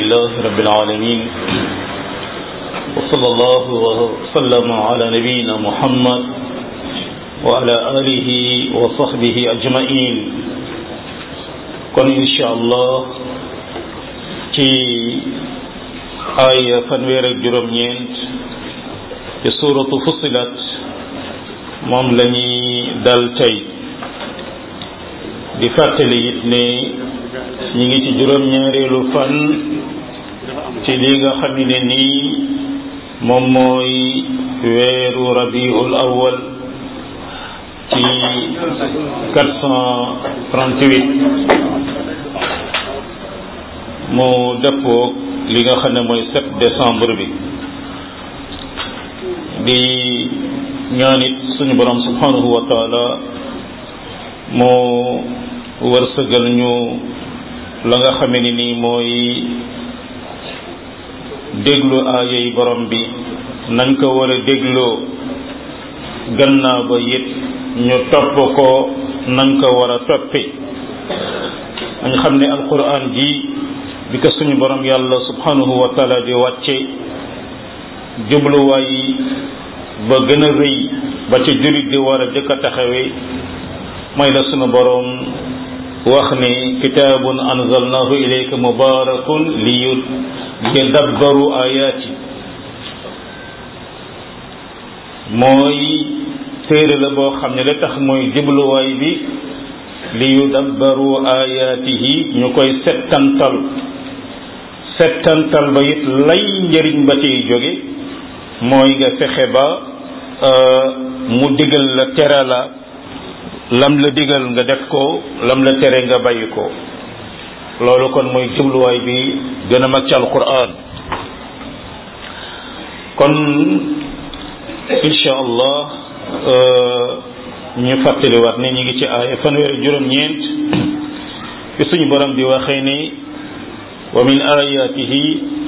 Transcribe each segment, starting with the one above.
لله رب العالمين وصلى الله وسلم على نبينا محمد وعلى آله وصحبه أجمعين kon insha allah ci aaya fanweer ak juróom-ñeent ci suuratu Fussilat moom la ñuy dal tey di fàttali it ne ñi ngi ci juróom-ñaareelu fan ci li nga xam ne nii moom mooy weeru rabiul awwal ci 438 mu dëppoo li nga xam ne mooy 7 décembre bi di ñaanit suñu borom subhanahu wa taala moo wërsëgal ñu la nga xame ni nii mooy déglu aayay borom bi nañ ko war a dégloo gannaaw ba it ñu topp ko nañ ko war a toppi dañ xam ne alquran ji bi ko suñu borom yàlla subhanahu wa taala di wàcce jubluwaay ba gën a rëy ba ci jullit di war a jëkk a taxawee mooy la suñu borom wax ne kitaabun anzalnahu ilayka mubarakun liyadabbaru ayaati mooy téere la boo xam ne la tax mooy jubluwaay bi liyadabbaru ayaatihi ñu koy settantal ba it lay njëriñ ba ciy jóge mooy nga fexe ba mu digal la tere la lam la digal nga def ko lam la tere nga bàyyi ko loolu kon mooy jubluwaay bi gën a mag ci alquran kon insha allah ñu fàttaliwaat ne ñu ngi ci aaya fanweer juróom-ñeent fi suñu borom di waxee ni wa min ayatihi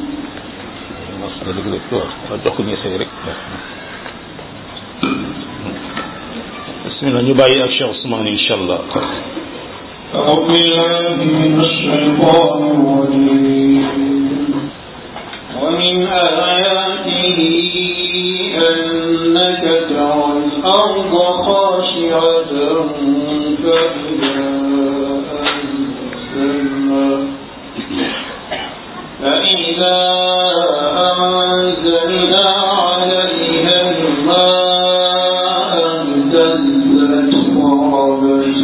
bismillah ñu bàyyi ak Cheikh Ousmane insha allah أعوذ بالله من الشيطان الرجيم ومن آياته أنك ترى الأرض خاشعة فإذا أنزلنا عليها الماء اهتزت وربت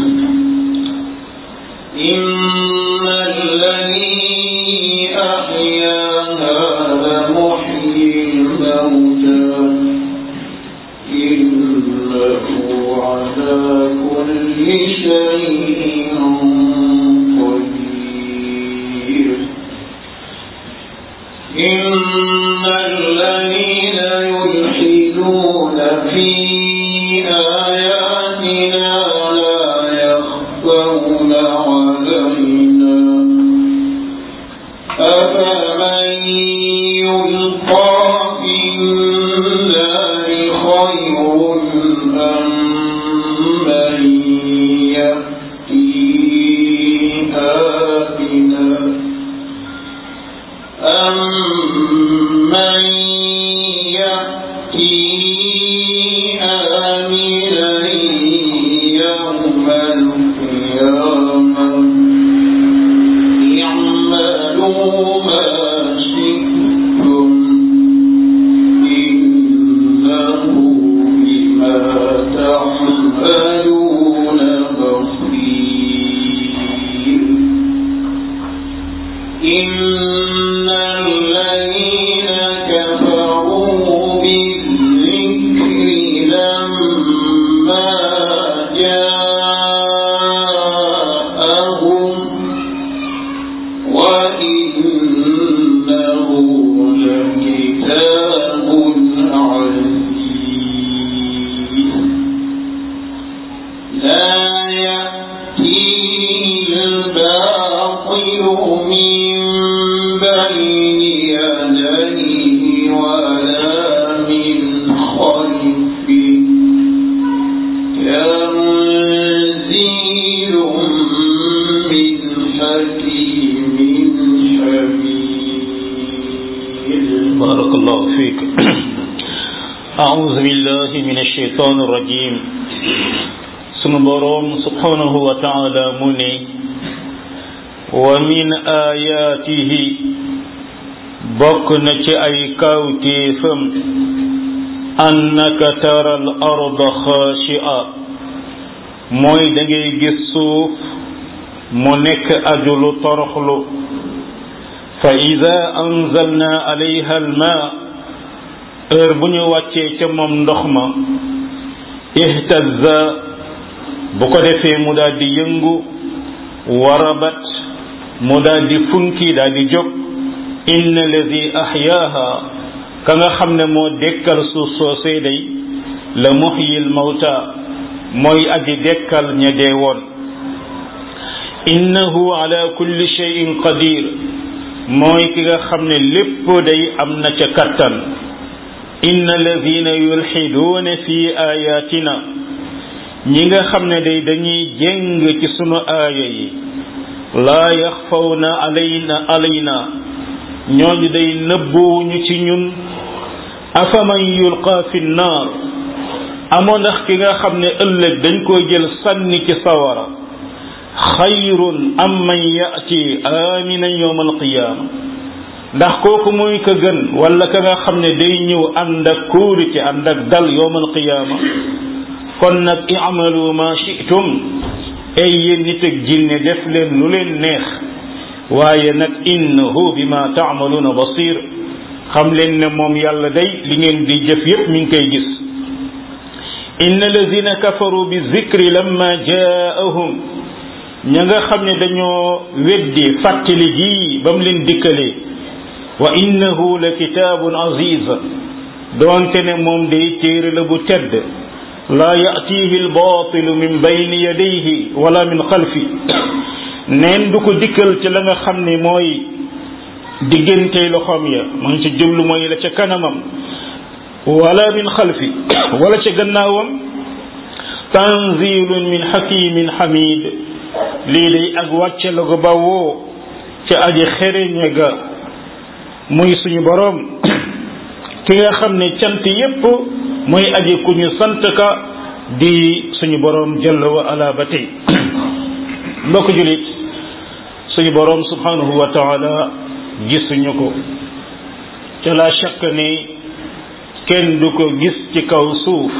إن الذي أحياها لمحيي الموتى إنه على كل شيء قدير إن الذين يلحدون في آياتنا لا يخفون علينا أفمن يلقى في النار خير أم من يأتي آمنا أمن يأتي آمنا يوم القيامة اعملوا ما شئتم إنه بما تعملون بصير إن الذين كفروا بالذكر لما جاءهم barakallahu fiik a'uuzu billahi min ash-shaytaani rajiim sunu boroom subhanahu wa ta'ala mu ne wa min ayaatihi bokk na ci ay kawtéefam annaka tara al arda xaashi'a mooy da ngay gis suuf mu nekk ajulu toroxlu fa ida anzalna alayha al maa heure bu ñu wàccee ca moom ndox ma ihtazza bu ko defee mu daal di yëngu warabat mu daal di funki daal di jóg inna alladi ahyaaha ka nga xam ne moo dekkal suuf soosee day la muhyil mawta mooy aji dekkal ña dee woon innahu ala kulli shay'in qadir mooy ki nga xam ne lépp day am na ca kattan inna alladina yulxiduuna fi ayatina ñi nga xam ne day dañuy jéng ci sunu aaya yi laa yaxfawna alayna ñooñu day nëbbuwuñu ci ñun afaman yulqa fi nnaar amoon ndax ki nga xam ne ëllëg dañ koy jël sànni ci sawara xayrun am man yati aminan yawma alqiyaama ndax kooku muy ka gën wala ka nga xam ne day ñëw ànd ak kóori ci ànd ak dal yawma alqiyaama kon nag i'malu ma shi'tum ay yéen nit ak jinne def leen lu leen neex waaye nag innahu bima ta'maluna basir xam leen ne moom yàlla day li ngeen di jëf yépp mi ngi koy gis inna allazina kafaru bi zikri lamma jaa'ahum ña nga xam ne dañoo weddi fàttali ji ba mu leen dikkalee wa innahu la kitaabun aziz doonte ne moom day téere la bu tedd laa ya'tihi al-baatilu min bayni yadayhi wala min xalfi neen du ko dikkal ci la nga xam ne mooy diggante loxoom ya mu ngi ci jublu mooy la ca kanamam wala min xalfi wala ca gannaawam tanzilun min hakimin hamid lii day ak wàcce la ko bawoo ca aji xereñe ga muy suñu boroom ki nga xam ne cant yépp mooy aji ku ñu sant ka di suñu boroom jalla wa ala ba tey mbokk julit suñu boroom subhanahu wa taala gisuñu ko ca la shakk ne kenn du ko gis ci kaw suuf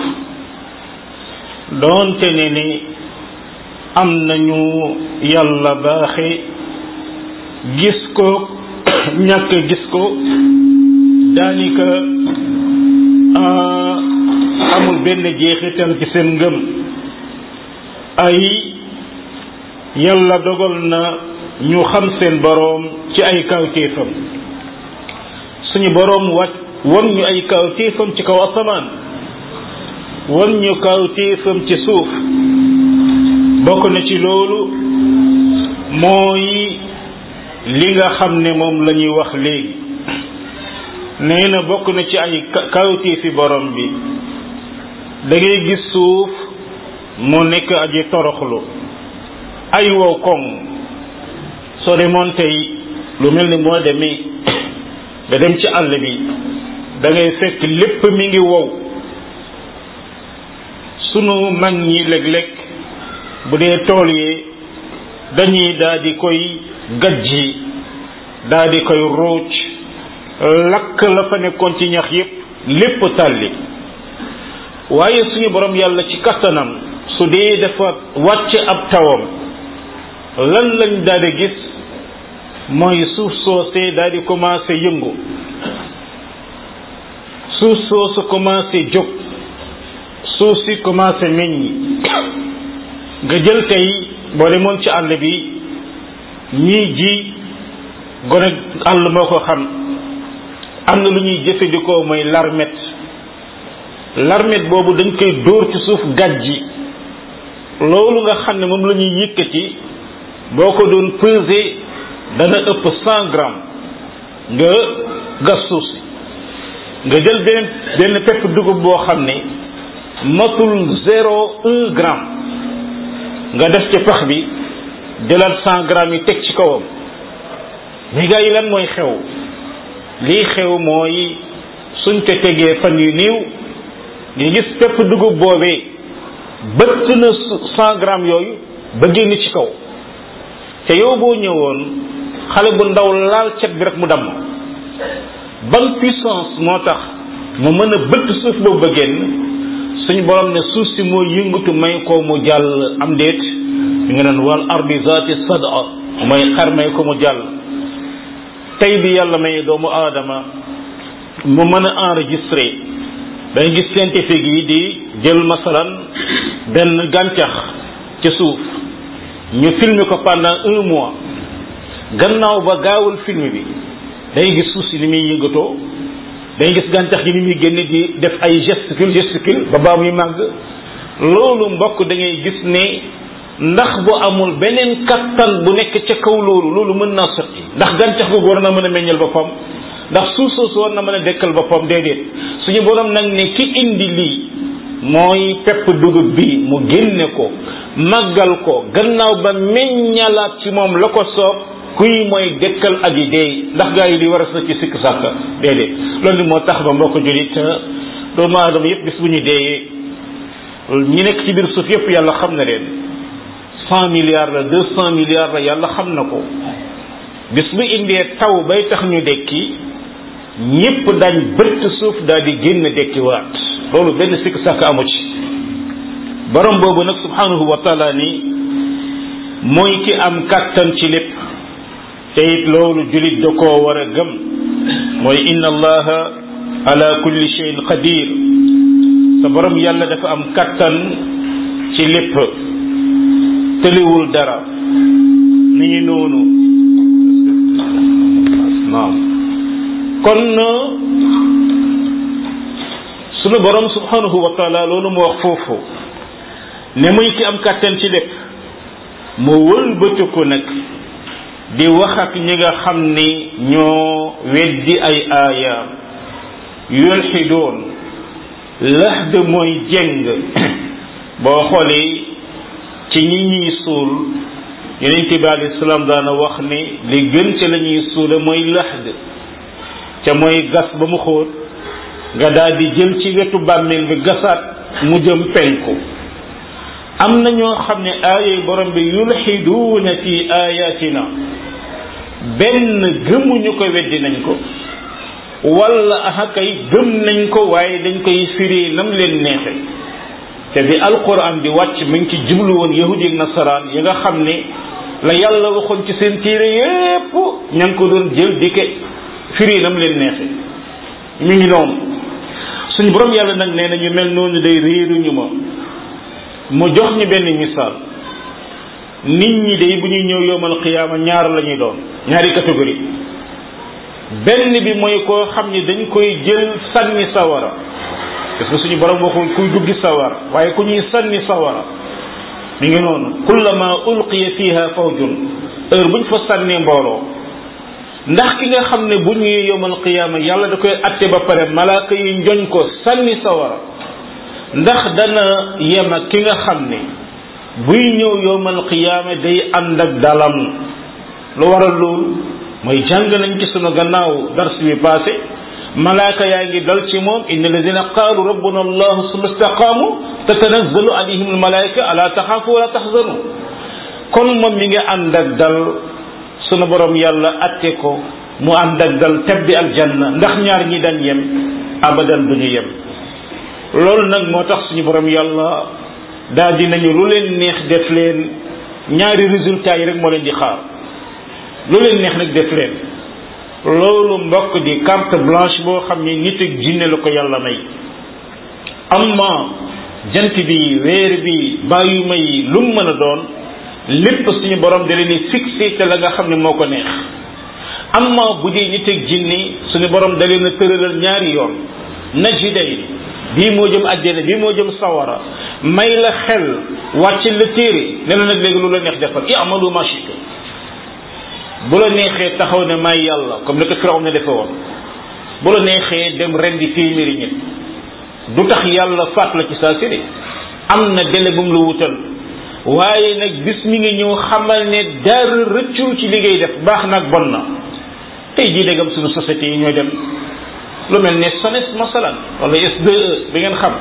doonte ne ni am nañu yàlla baaxe gis ko ñàkk gis ko daanaka amul benn jeexital ci seen ngëm ay yàlla dogal na ñu xam seen boroom ci ay kawtéefam suñu boroom won ñu ay kawtéefam ci kaw asamaan won ñu kawtéefam ci suuf bokk na ci loolu mooy li nga xam ne moom la ñuy wax léegi nee na bokk na ci ay kawtéefi borom bi da ngay gis suuf mu nekk aji toroxlu ay wow koŋ soo demoon tey lu mel ni mois de mai nga dem ci àll bi da ngay fekk lépp mi ngi wow sunu mag ñi léeg-léeg bu dee tool yi dañuy daal di koy gajji daal di koy ruuc lakk la fa nekkoon ci ñax yépp lépp tàlli waaye suñu borom yàlla ci kattanam su dee dafa wàcc ab tawam lan lañ daal di gis mooy suuf soosee daal di commencé yëngu suuf soosu commencé jóg suuf si commencé meññi nga jël tey boo demoon ci àll bi ñii ji gone àll moo ko xam am na lu ñuy jëfandikoo mooy larmet boobu dañ koy dóor ci suuf gàjji loolu nga xam ne moom la ñuy yëkkati boo ko doon peser dana ëpp 100 grammes nga gas suuf si nga jël benn pepp dugub boo xam ne matul 0,1 gramme nga def ci pax bi jëlaat 100 grammes yi teg ci kawam mais gars yi lan mooy xew lii xew mooy suñ ko tegee fan yu néew ñu gis pepp dugub boobee bëtt na 100 grammes yooyu ba génn ci kaw te yow boo ñëwoon xale bu ndaw laal cet bi rek mu damm ban puissance moo tax mu mën a bëtt suuf boobu ba génn suñu borom ne suuf si moo yëngatu may ko mu jàll am déet ñu nga naan wal ardi zaati sada mooy xar may ko mu jàll tey bi yàlla may doomu aadama mu mën a enregistrer day gis scientifique yi di jël masalan benn gàncax ci suuf ñu filmer ko pendant 1 mois gannaaw ba gaawul film bi day gis suuf si ni muy yëngatoo day gis gàncax gi ni muy génne di def ay gesticule ba baa muy màgg loolu mbokk da ngay gis ne ndax bu amul beneen kattan bu nekk ca kaw loolu mën naa sotti ndax gàncax googu war na mën a meññal boppam ndax suuf soosu war na mën a dekkal boppam déedéet suñu borom nag ne ki indi lii mooy pepp dugub bi mu génne ko màggal ko gannaaw ba meññalaat ci moom la ko soob kuy mooy dekkal aji deey ndax gaa yi li war a sa ci sikk sàkk déedéet loolu moo tax ba mbokk julit doomu aadama yëpp bis bu ñu deeyee ñi nekk ci biir suuf yëpp yàlla xam na leen 100 milliards la 200 milliards la yàlla xam na ko bis bu indee taw bay tax ñu dekki ñëpp dañ bëtt suuf daal di génn dekki waat loolu benn sikk sàkk amu ci borom boobu nag subhanahu wa taala ni mooy ki am kàttan ci lépp te it loolu julit da koo war a gëm mooy inna allaha ala kulli shay'in qadir sa borom yàlla dafa am kàttan ci lépp tëliwul dara ni ñu noonu naam kon sunu borom subhanahu wa taala loolu mu wax foofu ne muy ki am kàttan ci lépp mu wëlbatiku nag di wax ak ñi nga xam ni ñoo weddi ay aayaam yulxidoon lahd mooy jeng boo xoolee ci ñi ñuy suul yonent bi alayhi salaam daana wax ni li gën ca la ñuy suule mooy lahd ca mooy gas ba mu xóot nga daal di jël ci wetu bàmmeel bi gasaat mu jëm penku am na ñoo xam ne aayay borom bi yulxiduuna fi ayatina benn gëmuñu ko weddi nañ ko wala ahakay gëm nañ ko waaye dañ koy firi nam leen neexe te bi alquran di wàcc mi ngi ci jublu woon yahudi ak nasaraan yi nga xam ne la yàlla waxoon ci seen téere yépp ña ngi ko doon jël di ke firi nam leen neexe mi ngi noonu suñu borom yàlla nag nee na ñu mel noonu day réeruñu ma mu jox ñu benn misaal nit ñi day bu ñuy ñëw yowmal qiyaama ñaar la ñuy doon ñaari catégorie benn bi mooy koo xam ni dañ koy jël sànni sawara parce que suñu borom waxul kuy duggi sawara waaye ku ñuy sànni sawara mi ngi noonu kullama ulqiya fiha fawjun heure buñ fa sànnee mbooloo ndax ki nga xam ne bu ñuy yowmal qiyaama yàlla da koy atte ba pare malaaka yi njoñ ko sànni sawara ndax dana yem ak ki nga xam ne buy ñëw yowmal qiyaama day ànd ak dalam lu waral loolu mooy jàng nañ ci sunu gannaaw dars bi passé malaaka yaa ngi dal ci moom inna alladina qaalu rabbuna allahu summa istaqaamu tatanazzalu alayhim almalaika ala taxaafu wala taxzanu kon moom mi ngi ànd ak dal sunu borom yàlla atte ko mu ànd ak dal tebbi aljanna ndax ñaar ñi dañ yem abadan duñu yem loolu nag moo tax suñu borom yàlla daal dinañu lu leen neex def leen ñaari résultats yi rek moo leen di xaar lu leen neex nag def leen loolu mbokk di carte blanche boo xam ne nit ak jinne la ko yàlla may amma jant bi weer bi bàyyuma yi lu mu mën a doon lépp suñu borom da leen di fixé te la nga xam ne moo ko neex amma bu dee nit ak jinne suñu borom da leen a tëralal ñaari yoon najiday bii moo jëm àjjana bii moo jëm sawara may la xel wàcc la téere ne la nag léegi lu la neex defal i'malu ma shi'tum bu la neexee taxaw ne may yàlla comme ni ko Firawna ne defe woon bu la neexee dem rendi téeméeri nit du tax yàlla faat la ci saa si de am na délai bu mu la wutal waaye nag bis mi ngi ñëw xamal ne dara rëccul ci liggéey def baax nag bon na tey jii dégam suñu société yi ñooy dem lu mel ne SONES masalan wala SDE bi ngeen xam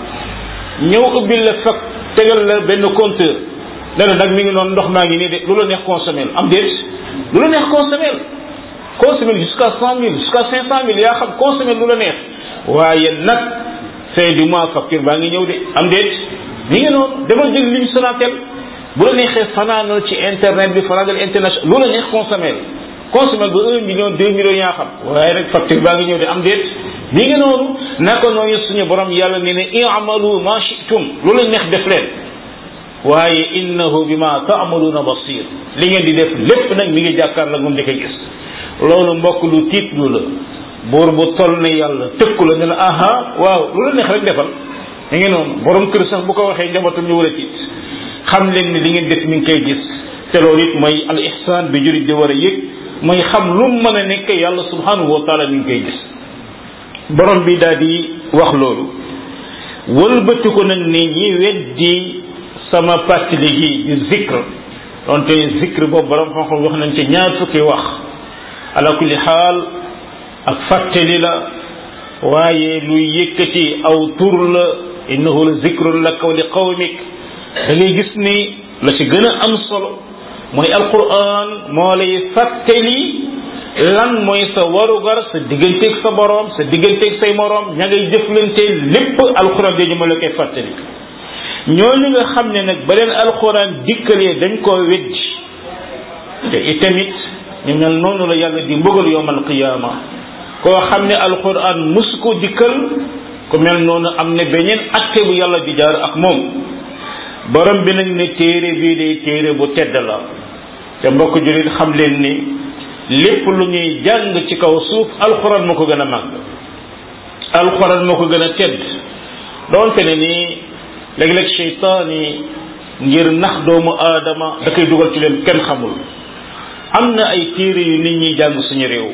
ñëw ubbil la fekk tegal la benn compteur ne la nag mi ngi noonu ndox maa ngi nii de lu la neex consommer am déet lu la neex consommer jusqu'à 100 000 jusqu'à 500 000 yaa xam consommer lu la neex waaye nag fin du mois facture baa ngi ñëw de am déet mi ngi noonu demal jël ligne Sonatel bu la neexee fanaanal ci internet bi fanaanal international lu la neex consommer ba 1 million 2 millions yaa xam waaye rek facture baa ngi ñëw de am déet mi ngi noonu naka noonu suñu borom yàlla ne ne i'malu ma shi'tum lu la neex def leen waaye innahu bima ta'maluna basir li ngeen di def lépp nag mi ngi jàkkaar la moom di koy gis loolu mbokk lu tiitlu la buur bu toll ne yàlla tëkku la ne la aha waaw lu la neex rek defal mi ngi noonu borom kër sax bu ko waxee njabootam ñu war a tiit xam leen ni li ngeen def mi ngi koy gis te loolu it mooy al ihsan bi jurit di war a yëg mooy xam lu mën a nekk yàlla subhanahu wa taala mi ngi koy gis borom bi daal di wax loolu wëlbati ko nag ne ñi weddi sama fàttali gi di zikr donte zikr boobu borom xam-xam wax nañ ci ñaar fukki wax ala kulli xaal ak fàttali la waaye luy yëkkati aw tur la innahu la zikrun laka wa li qawmik da ngay gis ni la ci gën a am solo mooy alquran moo lay fàttali lan mooy sa warugar sa digganteeg sa borom sa digganteeg say morom ña ngay jëflante lépp alquran dañu ma la koy fàttali ñooñu nga xam ne nag ba leen alquran dikkalee dañ koo weddi te itamit ñu mel noonu la yàlla di mbugal yawmal qiyaama koo xam ne alquran musu ko dikkal ku mel noonu am na beneen atte bu yàlla di jaar ak moom borom bi nag ne téere bii day téere bu tedd la te mbokk jullit xam leen ni lépp lu ñuy jàng ci kaw suuf alquran moo ko gën a màgg alquran moo ko gën a tedd doonte ne ni léeg-léeg seytaan yi ngir nax doomu aadama da koy dugal ci leen kenn xamul am na ay téere yu nit ñi jàng suñu réew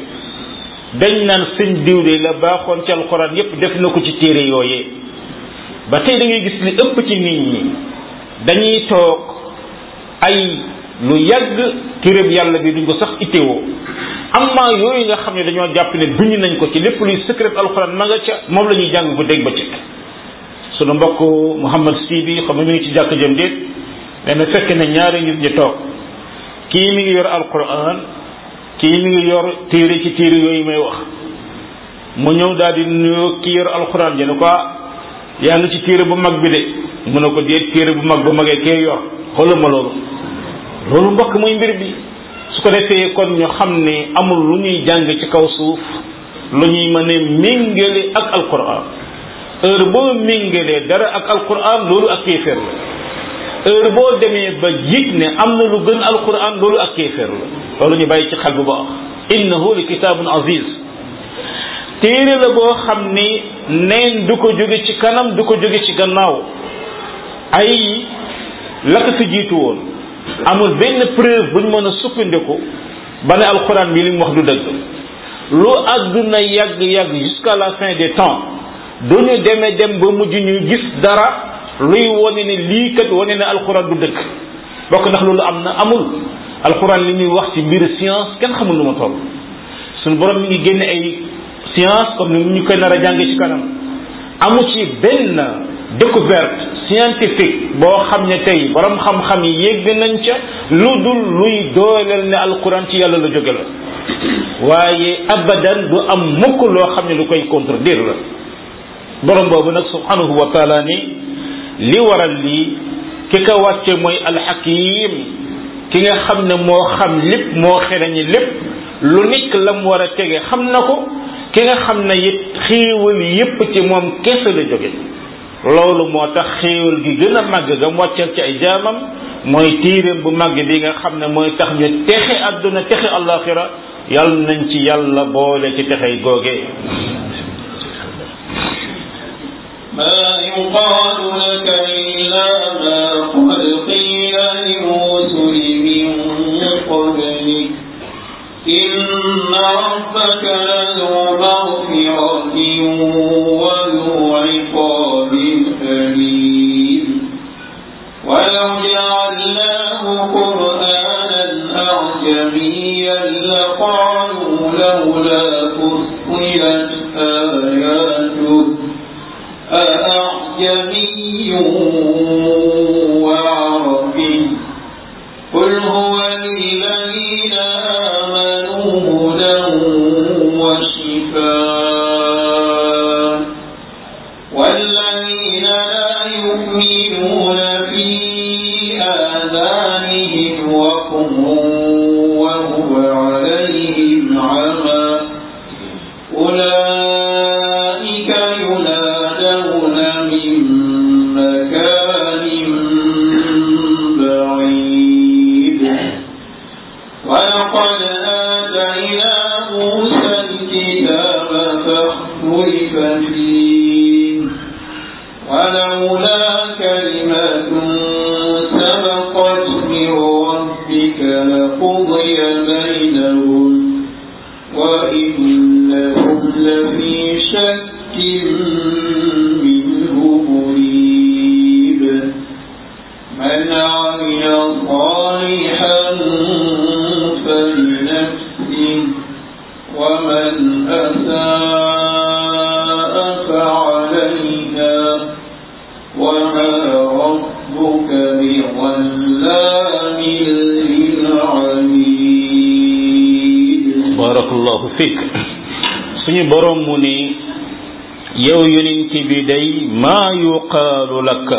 dañ naan sëñ diw de la baaxoon ci alquran yépp def na ko ci téere yooyee ba tey da ngay gis li ëpp ci nit ñi dañuy toog ay lu yàgg téereb yàlla bi duñ ko sax itteewoo amma yooyu nga xam ne dañoo jàpp ne duñu nañ ko ci lépp luy secret alquran ma nga ca moom la ñuy jàng bu dégg ba ci sunu mbokk Muhammad Sibi xam nga mi ngi ci jàkk jëm déet nee na fekk na ñaari nit ñi toog kii mi ngi yor alquran kii mi ngi yor téere ci téere yooyu may wax mu ñëw daal di nuyoo kii yor alquran ji ne ko yaa ngi ci téere bu mag bi de mu ne ko déet téere bu mag bu magee kee yor xoolal ma loolu mbokk mooy mbir bi su ko defee kon ñu xam ne amul lu ñuy jàng ci kaw suuf lu ñuy mën a méngale ak alquran heure boo méngalee dara ak alquran loolu ak kéeféer la heure boo demee ba yëg ne am na lu gën alquran loolu ak kéeféer la loolu ñu bàyyi ci xel bu baax innahu li kitaabun aziz téere la boo xam ni neen du ko jóge ci kanam du ko jóge ci gannaaw ay la ko fi jiitu woon amul benn preuve buñ mën a sukkandiku ba ne alquran bi li mu wax du dëgg lu àdduna yàgg-yàgg jusqu'à la fin des temps duñu demee dem ba mujj ñu gis dara luy wone ne lii kat wone ne alquran du dëgg bokk ndax loolu am na amul alquran li muy wax ci mbir science kenn xamul lu ma toll suñu borom mi ngi génne ay science comme ni ñu koy nar a jàngee ci kanam amu ci benn découverte scientifique boo xam ne tey borom xam-xam yi yégg nañ ca lu dul luy dooleel ne alquran ci yàlla la jóge la waaye abadan du am mukk loo xam ne lu koy contredire la borom boobu nag subhanahu wa taala ni li waral lii ki ko wàcce mooy alxakim ki nga xam ne moo xam lépp moo xereñi lépp lu nekk la mu war a tege xam na ko ki nga xam ne it xéewal yépp ci moom kese la jóge loolu moo tax xéewal gi gën a màgg ga mu wàcceel ci ay jaamam mooy téeréem bu màgg bi nga xam ne mooy tax ñu texe àdduna texe àllaaxira yàlla nañ ci yàlla boole ci texey googee ما يقال لك إلا ما قد قيل للرسل من قبلك إن ربك لذو مغفرة وذو عقاب أليم ولو جعلناه قرآنا أعجميا لقالوا لولا فصلت آياته أأعجمي وعربي قل هو للذين آمنوا هدى وشفاء والذين لا يؤمنون في آذانهم وقر وهو عليهم عمى أولئك ينادون من مكان بعيد ولقد آتينا موسى الكتاب فاختلف فيه ولولا كلمة سبقت من ربك لقضي بينهم وإنهم لفي شك منه مريب من عمل صالحا فلنفسه ومن أساء فعليها وما ربك بظلام للعبيد barakallahu fik suñu borom mu ni yow yonent bi day maa yuqaalu laka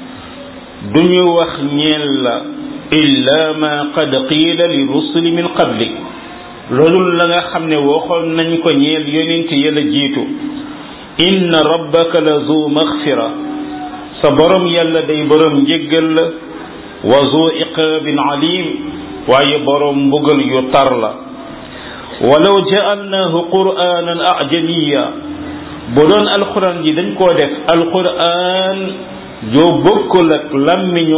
duñu wax ñeel la illa ma qad qiila li rusuli min qablik loolu la nga xam ne waxoon nañ ko ñeel yonent yàlla jiitu inna rabbaka la zu maghfira sa borom yàlla day borom njéggal la wa zu iqaabin alim waaye borom mbugal yu tar la walaw ja'alnahu qur'anan a'jamiyya bu doon alquran ji dañ koo def alquran joo bokkul ak lammiñu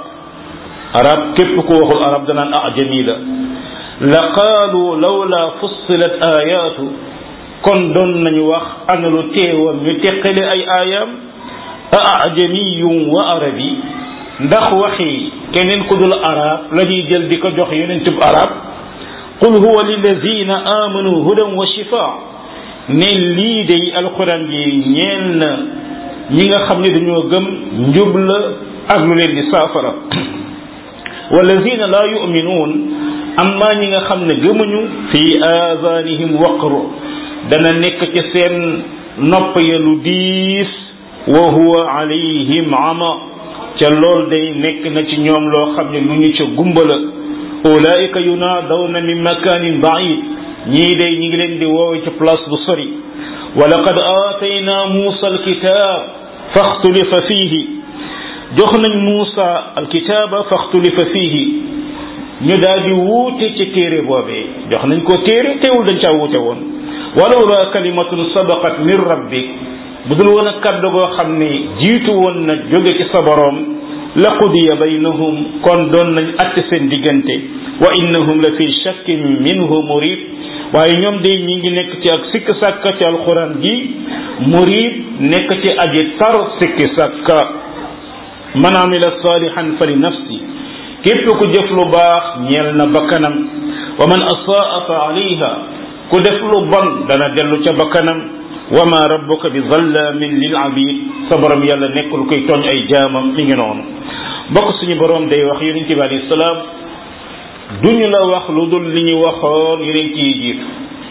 arab képp ku waxul arab danaan a'jami la la qaalu lawla fussilat ayatu kon doon nañu wax ana lu teewoon ñu teqale ay aayam a'jamiyun wa arabi ndax waxi keneen ku dul arab la ñuy jël di ko jox yeneen tub arab qul huwa lillazina amanu hudan wa shifaa ne lii day alquran ji ñeel na ñi nga xam ne dañoo gëm njub la ak lu leen di saafara wallazina la yu'minuun amma ñi nga xam ne gëmuñu fi aazaanihim waqru dana nekk ci seen nopp ya lu diis wa huwa alayhim ama ca lool day nekk na ci ñoom loo xam ne lu ñu ca gumbala ulaika yunaadawna min makanin baid ñii day ñi ngi leen di woowe ci place bu sori wa laqad aatayna muusa alkitab faxtulifa fiihi jox nañ muusa alkitaba faxtulifa fiihi ñu daal di wuute ci téere boobee jox nañ ko téere teewul dañ caa wuute woon walawla kalimatun sabaqat min rabbik bu dul woon a kaddu goo xam ne jiitu woon na jóge ci sa boroom la qudiya baynahum kon doon nañ atte seen diggante wa innahum la fi shakkin minhu murib waaye ñoom de ñi ngi nekk ci ak sikk sàkka ci alquran gi murib nekk ci aji tar sikki sàkka man amila salihan fa li nafsi képp ku jëf lu baax ñeel na bakkanam wa man asaa fa alayha ku def lu bon dana dellu ca bakkanam wa ma rabbuka bi zallamin lil abid sa borom yàlla nekkul koy tooñ ay jaamam mi ngi noonu bokk suñu borom day wax yonent bi alayhi salaam duñu la wax lu dul li ñu waxoon yonent yi jiitu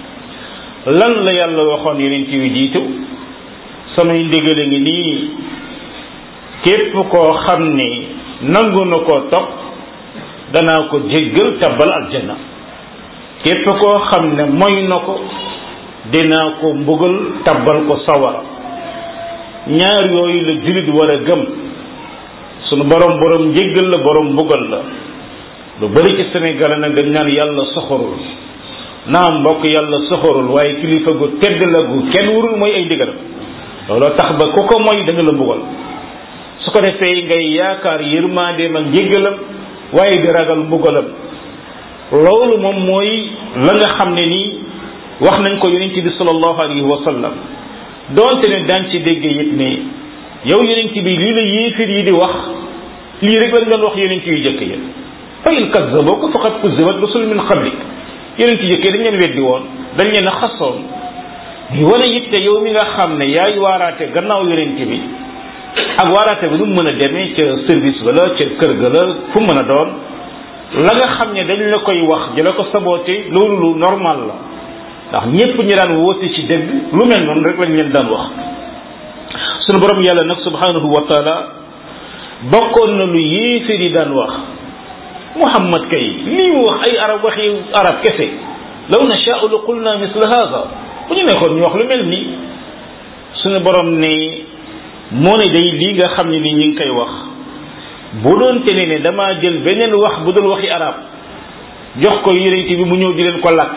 lan la yàlla waxoon yonent yi jiitu samay ndigale ngi nii képp koo xam ne nangu na koo topp danaa ko jéggal tabbal aljanna képp koo xam ne moy na ko dinaa ko mbugal tabbal ko sawara ñaar yooyu la jullit war a gëm sunu borom njéggal la borom mbugal la lu bari ci Sénégal nag dañ naan yàlla soxorul naam mbokk yàlla soxorul waaye kilifa gu tedd la gu kenn warul mooy ay ndigalam looloo tax ba ku ko mooy danga la mbugal su ko defee ngay yaakaar yërmandeem ak njéggalam waaye di ragal mbugalam loolu moom mooy la nga xam ne nii wax nañ ko yonent bi sallallahu alayhi wa sallam doonte ne daan ci dégg it ne yow yonent bi lii la yéefir yi di wax lii rek lañ doon wax yonent yu jëkk ya fa in kazzabuka faqad kuzzibat rusul min qablik yeneen ci jëkkee dañ leen weddi woon dañ leen a xasoon di wane it te yow mi nga xam ne yaay waaraate gannaaw yonent bi ak waaraate bi nu mu mën a demee ca service ba la ca kër ga la fu mu mën a doon la nga xam ne dañ la koy wax di la ko saboté loolu lu normal la ndax ñépp ñu daan woote ci dëgg lu mel noonu rek lañ leen daan wax sunu borom yàlla nag subhanahu wa taala bokkoon na lu yéeféer yi daan wax Muhammad kay lii mu wax ay arab waxi arab kese law nashaa'u la qulna misla hada bu ñu nekkoon ñu wax lu mel nii suñu borom ne moo ne day lii nga xam ne ni ñi ngi koy wax bu doon te ne damaa jël beneen wax bu dul waxi arab jox ko yonent bi mu ñëw di leen ko làkk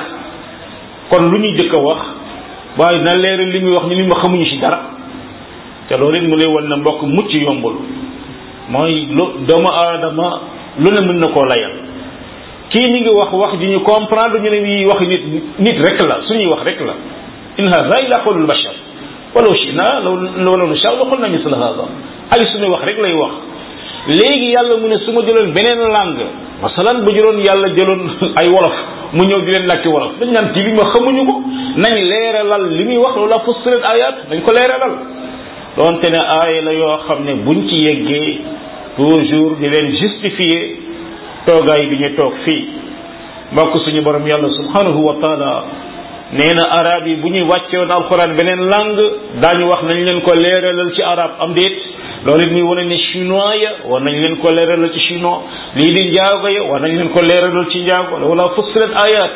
kon lu ñuy jëkk a wax waaye na leeral li muy wax ñu li ma xamuñu ci dara te loolu it mu lay wan na mbokk mucc yombul mooy lu doomu aadama lu ne mën na koo layal kii mi ngi wax ji ñu comprendre ñu ne yi wax nit rek la suñuy wax rek la in hadha illa qawlul bashar walaw shi'na walaw nasha'u la qulna misla hadha ay suñuy wax rek lay wax léegi yàlla mu ne su ma jëloon beneen langue masalan bu jëloon yàlla jëloon ay wolof mu ñëw di leen làkki wolof dañ naan kii li ma xamuñu ko nañ leeralal li muy wax loolu la fussilat ayat dañ ko leeralal doonte ne aaya la yoo xam ne buñ ci yeggee toujours di leen justifier toogaay bi ñu toog fii mbokk suñu borom yàlla subhanahu wa taala nee na arab yi bu ñuy wàcce woon alxuraan beneen langue daañu wax nañ leen ko leeralal ci arab am déet loolu it muy wane ne chinois ya war nañ leen ko leeralal ci chinois lii di njaago ya war nañ leen ko leeralal ci njaago wala fussilat ayat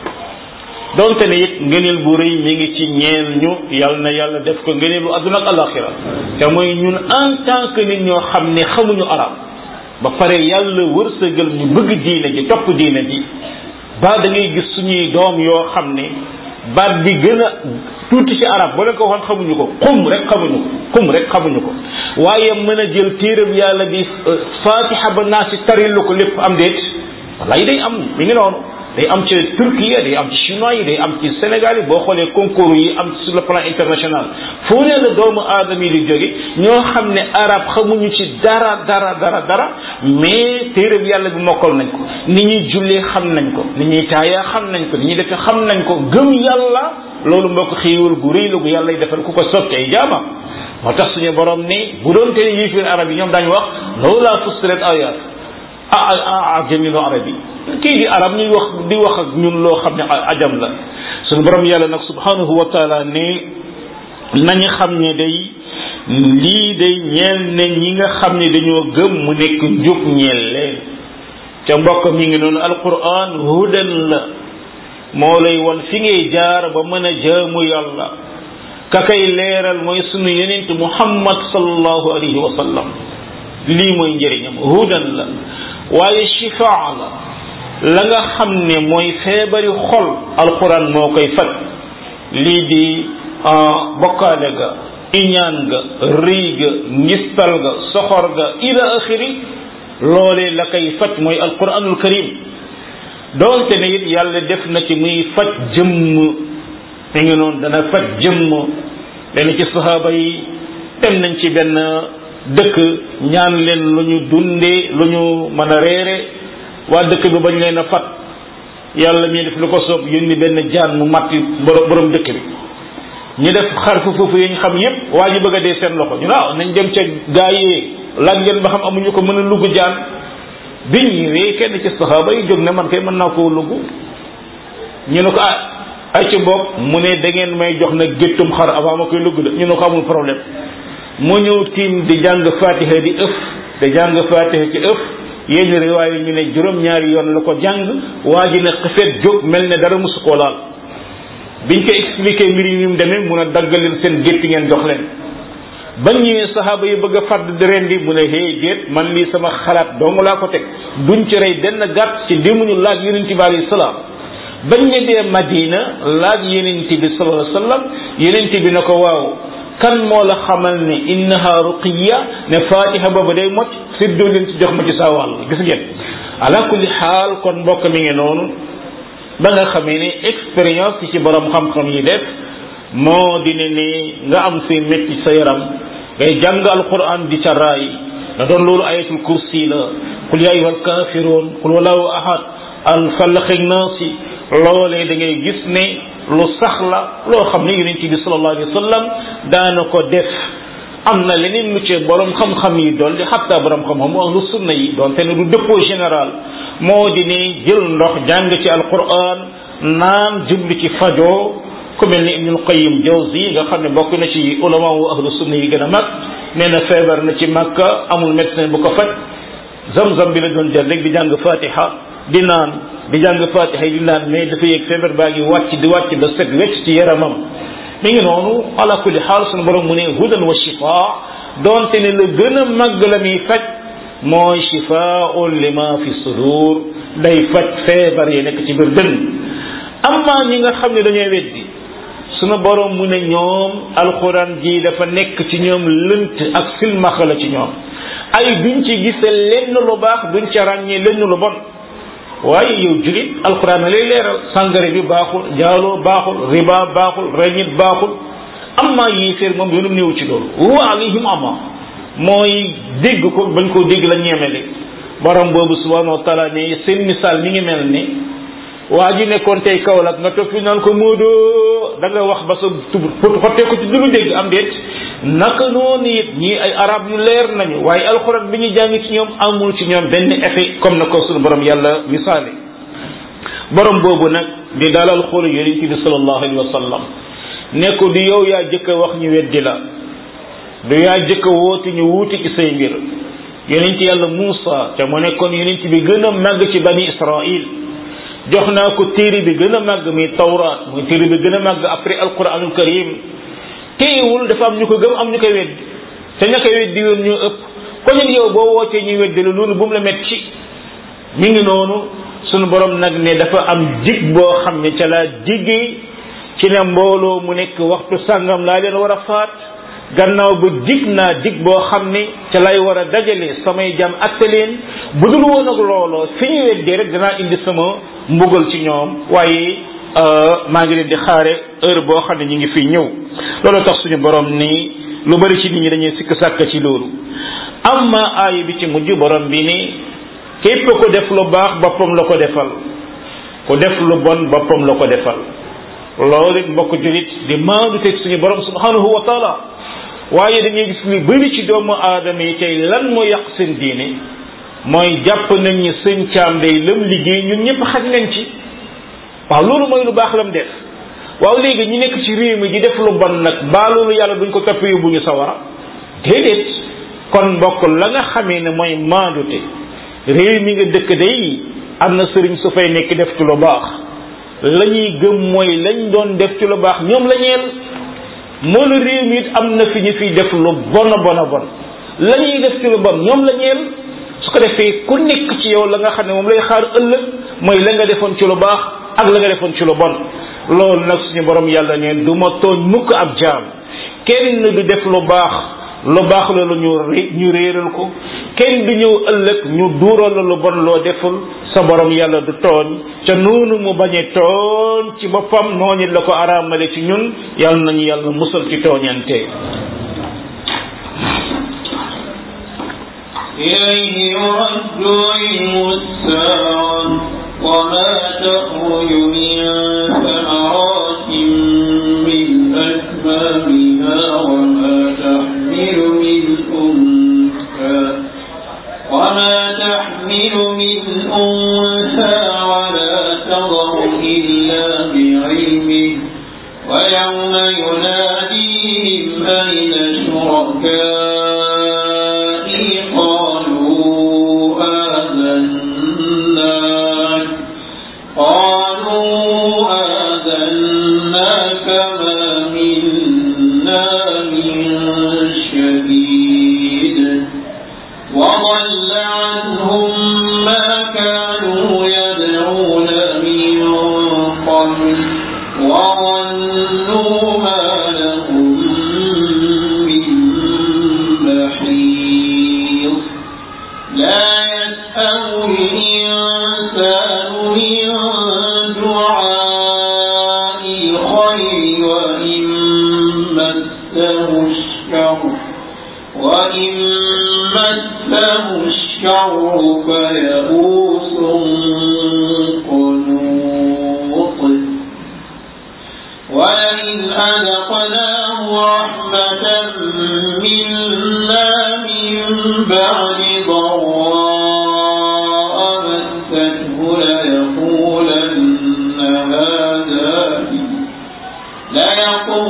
donte ne it ngëneel bu rëy mi ngi ci ñeel ñu yàlla na yàlla def ko ngëneelu adduna ak alaxira te mooy ñun en tant que nit ñoo xam ne xamuñu arab ba pare yàlla wërsëgal ñu bëgg diine ji topp diine ji ba da ngay gis suñuy doom yoo xam ne baat bi gën a tuuti ci arab boo leen ko waxoon xamuñu ko xum rek xamuñu ko waaye mën a jël téeram yàlla bi fatiha ba naa si taril ko lépp am déet wallaay day am mi ngi noonu day am ci Turquie day am ci chinois yi day am ci Sénégal yi boo xoolee concours yi am sur le plan international foo ne la doomu aadama yi di jóge ñoo xam ne arab xamuñu ci dara mais téeréb yàlla bi mokkal nañ ko ni ñuy jullee xam nañ ko ni ñuy taayaa xam nañ ko ni ñuy defee xam nañ ko gëm yàlla loolu mbokk xéewal gu rëy la gu yàlla defal ku ko sotti ay jaamam moo tax suñu borom ni bu doon te yéefir arab yi ñoom daañu wax lawlaa fussilat ayat ajamino arab yi kii di arab ñuy wax di wax ak ñun loo xam ne ajam la suñu borom yàlla nag subhanahu wa taala ne nañu xam ne day lii day ñeel ne ñi nga xam ne dañoo gëm mu nekk njub ñeel leen ca mbokk mi ngi noonu alquran hudan la moo lay won fi ngay jaar ba mën a jaamu yàlla ka kay leeral mooy sunu yonent muhammad sallallahu alayhi wa sallam lii mooy njëriñam hudan la waaye shifaa la nga xam ne mooy feebari xol alquran moo koy faj lii di bokkaale ga iñaan ga rëy ga ngistal ga soxor ga ila axiri loolee la koy faj mooy alquranul karim doonte ne it yàlla def na ci muy faj jëmm te ngi noonu dana faj jëmm leen ci sahaaba yi dem nañ ci benn dëkk ñaan leen lu ñu dundee lu ñu mën a reere waa dëkk bi bañ leen a fat yàlla mi def lu ko soob yónni benn jaan mu matti borom dëkk bi ñu def xarfu foofu yi ñu xam yépp waa ji bëgg a dee seen loxo ñu naaw nañ dem ca gaayee laaj ngeen ba xam amuñu ko mën a lugg jaan biñ ñëwee kenn ci saxaaba yi jóg ne man kay mën naa koo lugg ñu ne ko ay ci bopp mu ne da ngeen may jox nag géttum xar avant ma koy lugg de ñu ne ko amul problème mu ñëw tiim di jàng fatiha di ëf di jàng fatiha ci ëf yéen riwaay ñu ne juróom-ñaari yoon la ko jàng waa ji ne xefeet jóg mel ne dara musu koo laal biñ ko expliqué mbir yi mu demee mun a daggal leen seen gétt ngeen jox leen bañ ñëwee saxaaba yi bëgg a fàdd di rendi mu ne hey déet man lii sama xalaat dong laa ko teg duñ ci rey benn gàtt ci demuñu laaj yonent bi alayhi salaam bañ ne dee Madina laaj yonent bi sallallahu alayhi wasallam yonent bi na ko waaw kan moo la xamal ne innaha ruqiya ne fatiha boobu day mocc séddoo leen ci jox ma ci saa wàll gis ngeen ala kulli xaal kon mbokk mi ngi noonu ba nga xamee ne expérience ci borom xam-xam yi def moo di ne nga am fi métti sa yaram ngay jàng alquran di ca raay da doon loolu ayatul kursi la qul ya ayyuhal kafirun qul wallahu ahad al falaq naasi loolee da ngay gis ne lu sax la loo xam ne yonent bi sallallahu alayhi wa sallam daana ko def. am na leneen lu ci borom xam-xam yi doon di xatta borom xam-xam ahlu sunna yi doon te ne du dépôt général moo di ne jël ndox jàng ci alquran naan jubli ci fajoo ku mel ni Ibnul Qayyim Jawzi nga xam ne bokk na ci ulama wu ahlu sunna yi gën a mag nee na feebar na ci Makka amul médecin bu ko faj zam-zam bi la doon jël rek di jàng fatiha di naan di jàng fatiha di naan mais dafa yëg feebar baa ngi wàcc di wàcc ba set wecc ci yaramam mi ngi noonu ala kulli xaal sunu borom mu ne hudan wa shifaa doonte ne la gën a màgg la muy faj mooy shifaa'un lima fi sudur day faj feebar yi nekk ci biir dënn amma ñi nga xam ne dañoo weddi sunu borom mu ne ñoom alxuraan ji dafa nekk ci ñoom lënt ak silmaxa la ci ñoom ay duñ ci gise lenn lu baax duñ ca ràññee lenn lu bon waaye yow julit alxuraan lay leeral sàngare bi baaxul njaaloo baaxul riba baaxul reñit baaxul amma yéeféer moom yoonum néew ci loolu wa alayhim ama mooy dégg ko bañ koo dégg la ñeemele borom boobu subhanahu wa taala ne seen misaal mi ngi mel ni waa ji nekkoon tey Kaolack nga toog fi naan ko Moodu da nga wax ba sa pour xottee ko ci du lu dégg am déet naka noonu it ñii ay arab yu leer nañu waaye alxuraan bi ñu jàng ci ñoom amul ci ñoom benn effet comme na ko sunu borom yàlla misaale borom boobu nag di dalal xoolu yonent bi sallallahu alayhi wa sallam ne ko du yow yaa jëkk a wax ñu weddi la du yaa jëkk a woote ñu wuuti ci say mbir yonent yàlla Muusa te mu nekkoon yonent bi gën a màgg ci bani Israil jox naa ko téere bi gën a màgg muy tawraat muy téere bi gën a màgg après alquranul karim téewul dafa am ñu ko gëm am ñu koy weddi te ña koy weddi woon ñoo ëpp ko nit yow boo wootee ñuy weddi la loolu bu mu la metti mi ngi noonu sunu borom nag ne dafa am dig boo xam ne ca laa diggee ci ne mbooloo mu nekk waxtu sàngam laa leen war a faat gannaaw ba dig naa dig boo xam ne ca lay war a dajale samay jàmm atte leen bu dul woon ak looloo fi ñu weddee rek danaa indi sama mbugal ci ñoom waaye maa ngi leen di xaare heure boo xam ne ñu ngi fii ñëw loolu tax suñu borom ni lu bari ci nit ñi dañuy sikk sàkk ci loolu amma aaya bi ci mujj borom bi ni képp ko def lu baax boppam la ko defal ku def lu bon boppam la ko defal loolu it mbokk julit di maandu teg suñu borom subhanahu wa taala waaye dañuy gis lu bari ci doomu aadama yi tey lan moo yàq seen diine mooy jàpp nañ ni seen caam day lam liggéey ñun ñëpp xaj nañ ci waaw loolu mooy lu baax lam def waaw léegi ñi nekk ci réew mi di def lu bon nag baa loolu yàlla duñ ko topp yóbbu ñu sawara déedéet kon mbokk la nga xamee ne mooy maandute réew mi nga dëkk day am na sëriñ su fay nekk def ci lu baax la ñuy gëm mooy lañ doon def ci lu baax ñoom la ñeel moolu réew mi it am na fi ñu fiy def lu bon la ñuy def ci lu bon ñoom la ñeel su ko defee ku nekk ci yow la nga xam ne moom lay xaar ëllëg mooy la nga defoon ci lu baax ak la nga defoon ci lu bon loolu nag suñu borom yàlla neen du ma tooñ mukk ab jaam kenn du def lu baax loolu ñu réeral ko kenn du ñëw ëllëg ñu duural la lu bon loo deful sa borom yàlla du tooñ ca noonu mu bañee tooñ ci boppam noonu la ko araamale ci ñun yàlla nañu yàlla musal ci tooñante إليه يرد علم الساعة وما تخرج من ثمرات من أكمامها وما تحمل من أنثى ولا تضع إلا بعلمه ويوم يناديهم أين شركائي قالوا آذناك ما منا من شهيد وضل عنهم ما كانوا يدعون من قبل وظنوا ما لهم من محيص لا يسأم الإنسان من دعاء الخير وإن مسه الشر فيئوس قنوط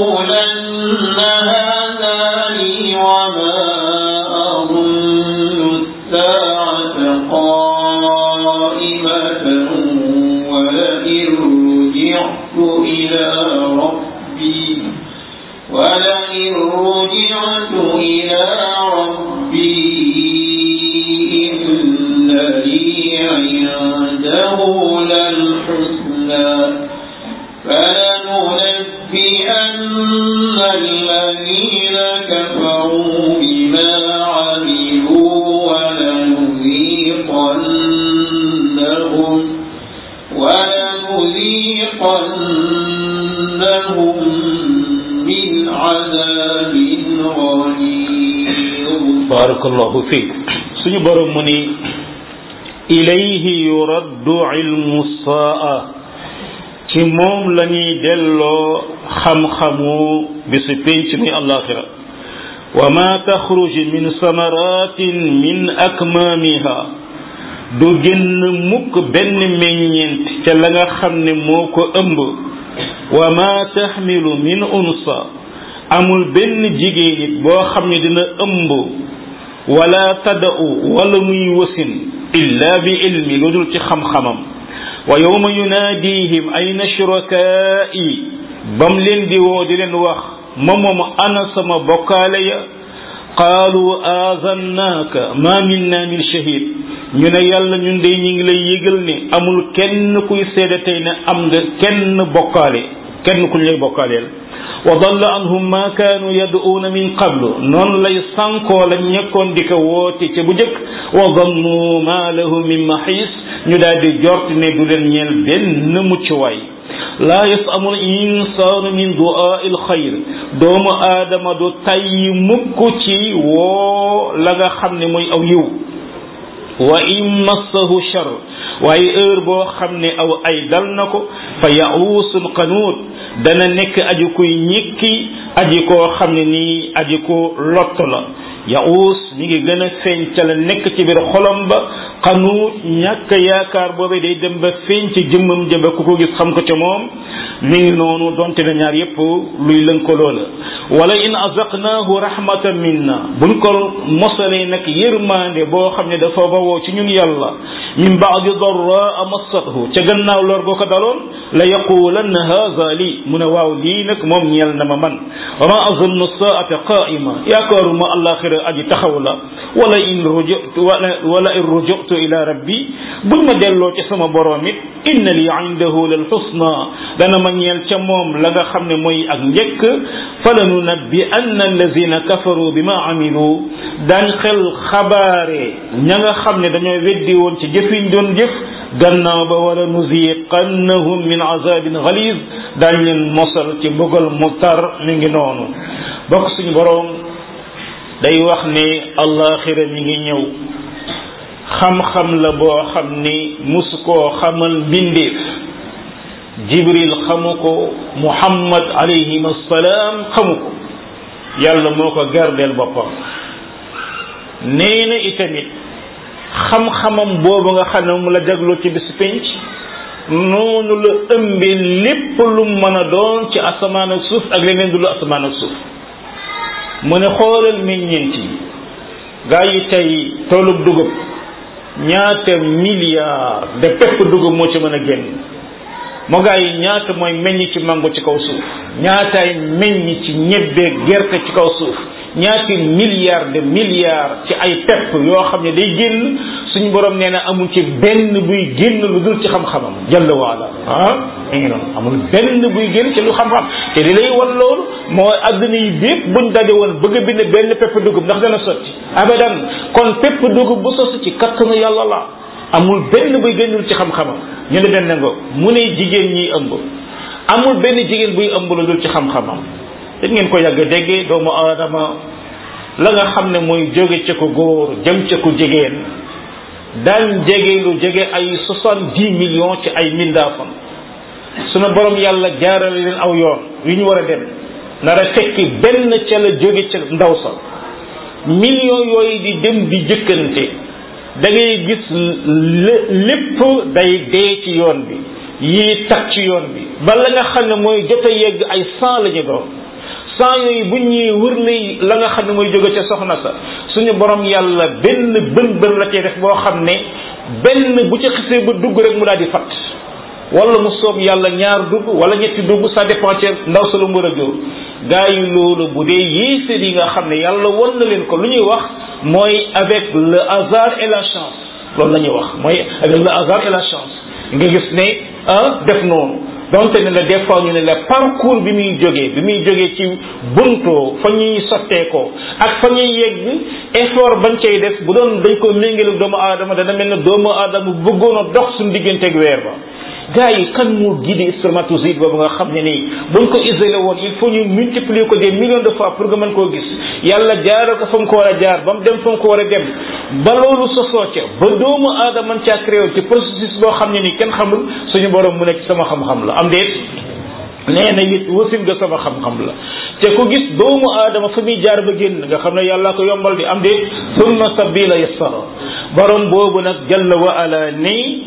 ليقولن هذا لي وما أظن الساعة قائمة ولئن رجعت إلى ربي إن لي عنده للحسنى فلننبئن الذين كفروا بما عملوا ولنذيقنهم من عذاب غليظ. بارك الله فيك. suñu borom mu ni ilayhi yuraddu ilmu saa, ci moom la ñuy delloo xam-xamu bisu pénc mi àllaaxira. wa ma taxruju min samaratin min akmaamiha, du génn mukk benn meññeent ca la nga xam ne moo ko ëmb. wa ma taxmilu min unsa, amul benn jigéen nit boo xam ne dina ëmb wala tada'u wala muy wasin illa bi ilmi, lu dul ci xam-xamam. wa yawma yunaadihim ayna shurakaai, bam leen di woo di leen wax moom ana sama bokkaale ya. qaalu aazannaaka ma minna min shahid, ñu ne yàlla ñun de ñu ngi lay yëgal ne amul kenn kuy seede tey ne am nga kenn bokkaale, kenn ku ñu lay bokkaaleel. wa dalla anhum ma kaanu yad'uuna min qablu, noonu lay sànkoo lañ ñekkoon di ko woote ca bu jëkk. wa dannu ma lahum min maxiis, ñu daal di jort ne du leen ñeel benn muccuwaay. laa yasamu l insaanu min du'aa il xayr, doomu aadama du tayyi mukk ci woo la nga xam ne mooy aw yiw. wa in massahu shar, waaye heure boo xam ne aw ay dal na ko fa ya'uusun qanuut, dana nekk aji kuy ñikki, aji koo xam ne nii aji ko lott la. ya'uus mi ngi gën a feeñ ca la nekk ci biir xolam ba. qanuut ñàkk yaakaar boobee day dem ba feeñ ci jëmmam jëmba ku ko gis xam ko ca moom. mi ngi noonu donte na ñaar yépp luy lënkaloo la. wala in azaqnaahu rahmatan minna, buñ ko mosalee nag yërmande boo xam ne dafa bawoo ci ñun yàlla. min ba'di darraa massathu, ca gannaaw lor goo ko daloon. la yaqulanna haza lii, mu ne waaw lii nag moom ñeel na ma man. wa ma azunnu saa'ata qaa'ima, yaakaaruma àllaaxira aji taxaw la. wala in ruju'tu ila rabbi, buñ ma delloo ci sama borom it. inna li indahu lal husna, dana ma ñeel ca moom la nga xam ne mooy ak njëkk. falanunabbi'anna allazina kafaru bima amilu, daañ xel xabaare ña nga xam ne dañoo weddi woon ci jëf yi ñu doon jëf. gannaaw ba wala nuziqannahum min azabin galiz, daañ leen mosal ci mbugal mu tar. mi ngi noonu bokk suñu borom day wax ne àllaaxira mi ngi ñëw. xam-xam la boo xam ni musu koo xamal mbindeef. jibril xamu ko, muhammad alayhim assalaam xamu ko, yàlla moo ko gardeel boppam. nee na itamit xam-xamam boobu nga xam ne mu la jagloo ci bis penc, noonu la ëmbee lépp lu mën a doon ci asamaan ak suuf ak leneen du lu asamaan ak suuf. mu ne xoolal meññeent yi, gaa yi tey toolub dugub ñaata milliards de pepp dugub moo ci mën a génn. moo gaa yi ñaata mooy meññ ci mango ci kaw suuf, ñaataay meññ ci ñebbe gerte ci kaw suuf, ñaati milliards ci ay pepp yoo xam ne day génn. suñu borom nee na amul ci benn buy génn lu dul ci xam-xamam jalla waala. ngi noonu amul benn buy génn ci lu xam-xam. te li lay wan loolu mooy adduna yi bépp buñ daje woon bëgg a bind benn pepp dugub ndax dana sotti abadan. kon pepp dugub bu sotti ci kattanu yàlla la, amul benn buy génnul ci xam-xamam. ñu ne benn ngo mu ne jigéen ñi ëmb, amul benn jigéen buy ëmb lu dul ci xam-xamam. dañ ngeen ko yàgg déggee doomu aadama la nga xam ne mooy jóge ca ko góor jëm ca ko jigéen daan jege lu jege ay 70 millions ci ay mindaafam. sunu borom yàlla jaarale leen aw yoon yu ñu war a dem nar a fekki benn ca la jóge ca ndaw sa. millions yooyu di dem di jëkkante, da ngay gis lépp day dee ci yoon bi, yii tag ci yoon bi ba la nga xam ne mooy jot a yegg ay 100 la ñu doon. saa yooyu bu ñuy wër lay la nga xam ne mooy jóge ca soxna sa suñu borom yàlla benn bën la cee def boo xam ne benn bu ca xisee ba dugg rek mu daal di fat wala mu soob yàlla ñaar dugg wala ñetti dugg ça dépend ci ndaw sa lu mu war a jóor gaa yi loolu bu dee yéeséer yi nga xam ne yàlla won na leen ko lu ñuy wax mooy avec le hasard et la chance loolu la ñuy wax mooy avec le hasard et la chance nga gis ne def noonu donte ne la des fois ñu ne la parcours bi muy jógee ci buntoo fa ñuy sotteekoo ak fa ñuy yegg effort bañ cay def bu doon dañ ko méngale doomu aadama dana mel ne doomu aadama bëggoon a dox suñu digganteeg weer ba gars yi kan moo guidé spermatozoïde boobu nga xam ne nii buñ ko isolé woon il faut ñu multiplier ko des millions de fois pour nga mën koo gis yàlla jaaroo ko fa mu ko war a jaar ba mu dem fa mu ko war a dem ba loolu sosoo ca ba doomu aadama caa créé ci processus boo xam ne nii kenn xamul suñu borom mu nekk sama xam-xam la am déet nee na it wasin nga sama xam-xam la te ku gis doomu aadama fa muy jaar ba génn nga xam ne yàlla ko yombal di am déet summa sabila yassara borom boobu nag jalla wa ala nii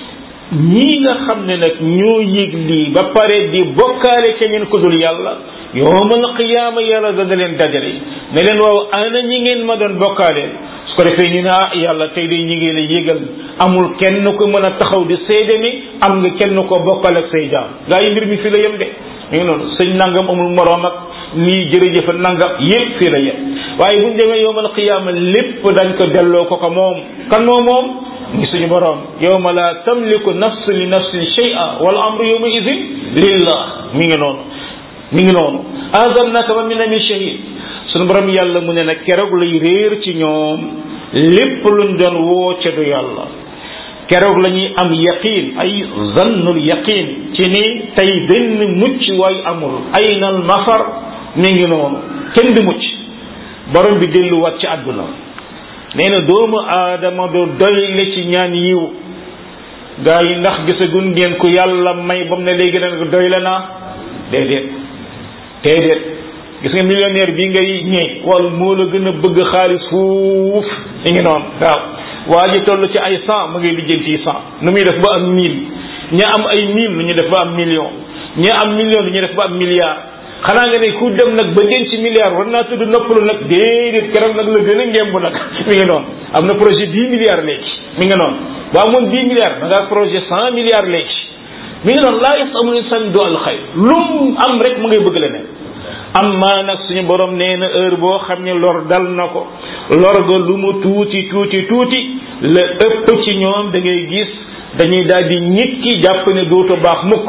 ñii nga xam ne nag ñoo yëg lii ba pare di bokkaale keneen ku dul yàlla yawmal qiyaama yàlla dana leen dajale ne leen waaw ana ñi ngeen ma doon bokkaale su ko defee ñu ne yàlla tey de ñi ngi la yëgal amul kenn ko mën a taxaw di seede ni am nga kenn ko bokkal ak say jaam gaa yi mbir mi fii la yem de ñu ngi noonu sëñ nangam amul moroom ak nii jërëjëf nangam yépp fii la yem waaye bu ñu demee yawmal qiyaama lépp dañ ko delloo ko moom kan moom ngi suñu borom yawma la tamliku nafsun li nafsin shay'a wal amru yawma idhin lillah mi ngi noonu azannaka wa min shahid suñu borom yàlla mu ne nag keroog lay réer ci ñoom lépp luñ doon woo ca du yàlla keroog la ñuy am yaqin ay zannul yaqin ci ni tey benn mucc waay amul ay nal mafar mi ngi noonu kenn du mucc borom bi delluwaat ci àdduna nee na doomu aadama do doyle ci ñaan yiw gaa yi ndax gisagun ngeen ku yàlla may ba mu ne léegi nag doyle naa déedéet gis nga millionnaire bi ngay ñee wala moo la gën a bëgg xaalis fuuf i ngi noonu waaw waa ji toll ci ay 100 mu ngi lijjanti 100 nu muy def ba am 1000 ña am ay 1000 nu ñu def ba am million ña am million nu ñu def ba am milliard xanaa nga ne ku dem nag ba denc milliard war naa tudd noppalu nag déedéet keroog nag la gën a ngemb nag mi ngi noonu am na projet 10 milliards léegi mi ngi noonu ba amoon 10 milliards da ngaa projet 100 milliards léegi mi ngi noonu laa yasamul insan do al xayr lu am rek mu ngay bëgg la ne am maa nag suñu borom nee na heure boo xam ne lor dal na ko lor ga lu mu tuuti la ëpp ci ñoom da ngay gis dañuy daal di ñikki jàpp ne dootu baax mukk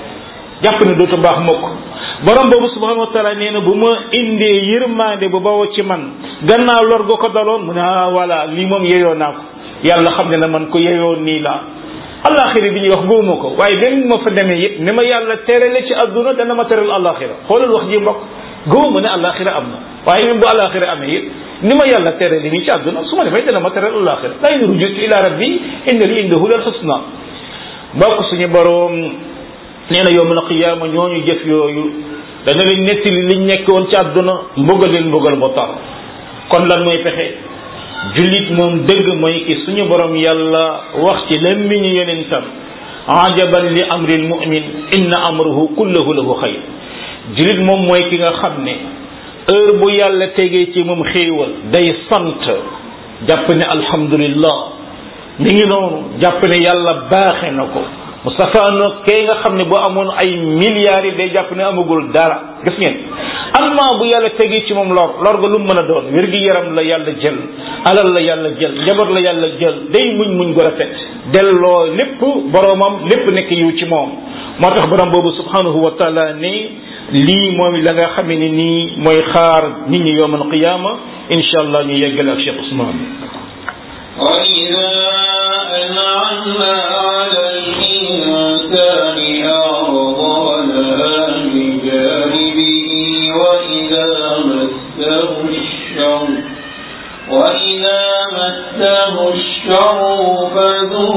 borom boobu subhanahu wa taala nee na bu ma indee yërmande bu bawoo ci man gannaaw lor ga ko daloon mu ne voilà lii moom yeyoo naa ko yàlla xam ne na man ko yeyoo nii laa alaxira bi ñuy wax góoma ko waaye même ma fa demee yëpp ni ma yàlla terale ci adduna dana ma teral alaxira xoolal wax ji mbokk góoma ne alaxira am na waaye même bu alaxira amee it ni ma yàlla terale nii ci adduna su ma defee dana ma teral alaxira la in rujutu ila rabbi inna li indahu lal husna mbokk suñu borom nee na yawmal qiyaama ñooñu jëf yooyu dana leen nettali liñ nekkoon ci àdduna mbugal leen mbugal ba tar kon lan mooy pexe jullit moom dëgg mooy ki suñu borom yàlla wax ci lammiñu yonentam ajaban li amril mu'min inna amruhu kulluhu lahu xayr jullit moom mooy ki nga xam ne heure bu yàlla tegee ci moom xéewal day sant jàpp ne alhamdulillah mi ngi noonu jàpp ne yàlla baaxe na ko mu safaano kay nga xam ne boo amoon ay milliards yi day jàpp ne amagul dara gis ngeen amma bu yàlla tegee ci moom lor ga lu mu mën a doon wér-gi-yaram la yàlla jël alal la yàlla jël njaboot la yàlla jël day muñ gu rafet delloo lépp boromam lépp nekk yiw ci moom moo tax borom boobu subhanahu wa taala ni lii moom la nga xam ne nii mooy xaar nit ñi yawmal qiyaama incha allah ñu yeggale ak Cheikh Ousmane. وإذا أنعمنا على الإنسان أعرض ونأى بجانبه وإذا مسه الشر فذو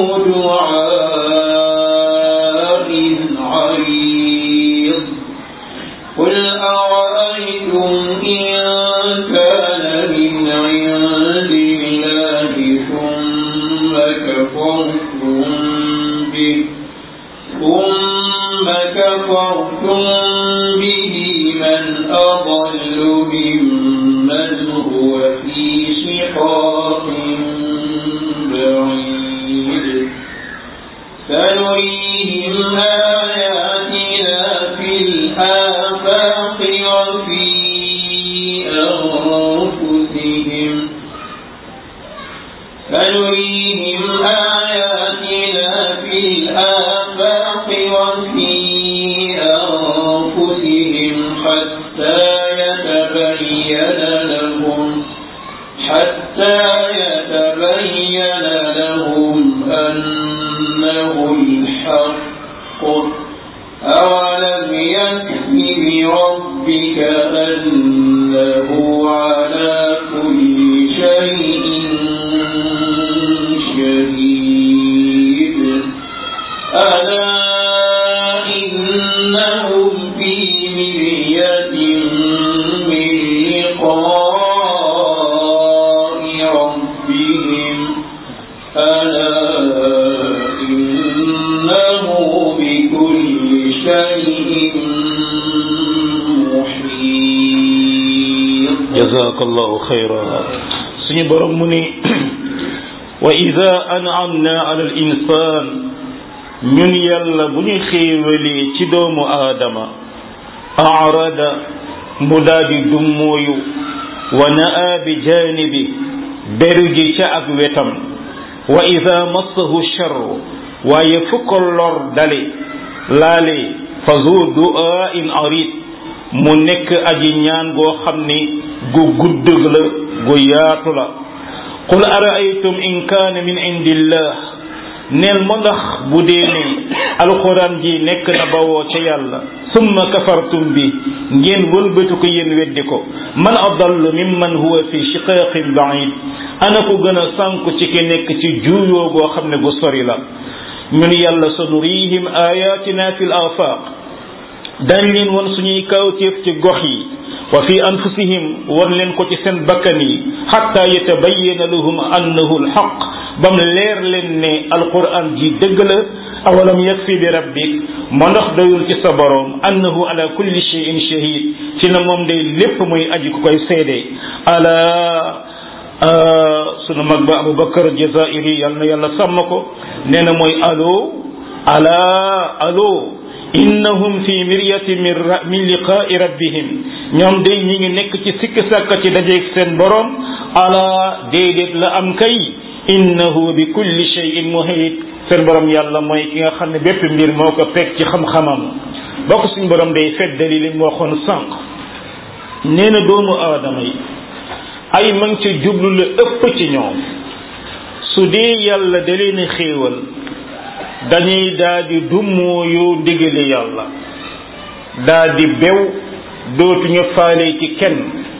دعاء عريض قل أرأيتم إن كان من عند الله ثم كفرتم به من أضل وممن هو في شقاق بعيد سنريهم آياتنا في الآفاق وفي أنفسهم سنريهم آياتنا في الآفاق وفي أنفسهم حتى يتبين لهم أنه الحق أولم يكف بربك أنه على كل شيء شهيد ألا إنهم في مرية من لقاء ربهم ألا إنه بكل شيء محيط. جزاك الله خيرا. سني برمني وإذا أنعمنا على الإنسان ñun yàlla bu ñu xéewalee ci doomu aadama arada mu daadi dummooyu wa naa bi janibi beru ji ca ak wetam wa ida massahu charru waaye fu ko lor dale laale fa zu du'ain arid mu nekk aji ñaan goo xam ni gu gudd la gu yaatu la qul araaytum in kaana min indillah neel mo ndax bu dee ne alquran ji nekk na bawoo ca yàlla summa kafartum bi ngeen wëlbatu ko yéen weddi ko man adallu mimman huwa fi shiqaqin ba'id ana ko gën a sànku ci ki nekk ci juuyoo goo xam ne gu sori la ñun yàlla sanurihim ayatina fil afaq dañ leen won suñuy kawteef ci gox yi wa fi anfusihim won leen ko ci seen bakkan yi hatta yatabayyana lahum annahu alhaq bam leer leen ne alquran ji dëgg la awalam yakfi bi rabbik ma ndax doyul ci sa borom annahu ala kulli shay'in shahid ci na moom day lépp muy aji ku koy seede ala sunu mag ba Abubakar Jazairi yal na yàlla sàmm ko nee na mooy alo innahum fi miryatin min liqa'i rabbihim ñoom day ñi ngi nekk ci sikk sàkka ci dajeeg seen borom ala déedéet la am kay innahu bi kulli shay'in muhit seen borom yàlla mooy ki nga xam ne bépp mbir moo ko fekk ci xam-xamam bokk suñu borom day feddali li mu waxoon sànq nee na doomu aadama yi ay man ca jublu la ëpp ci ñoom su dee yàlla da leen a xéewal dañuy daal di dummooyu ndigali yàlla daal di bew dootuñu faale ci kenn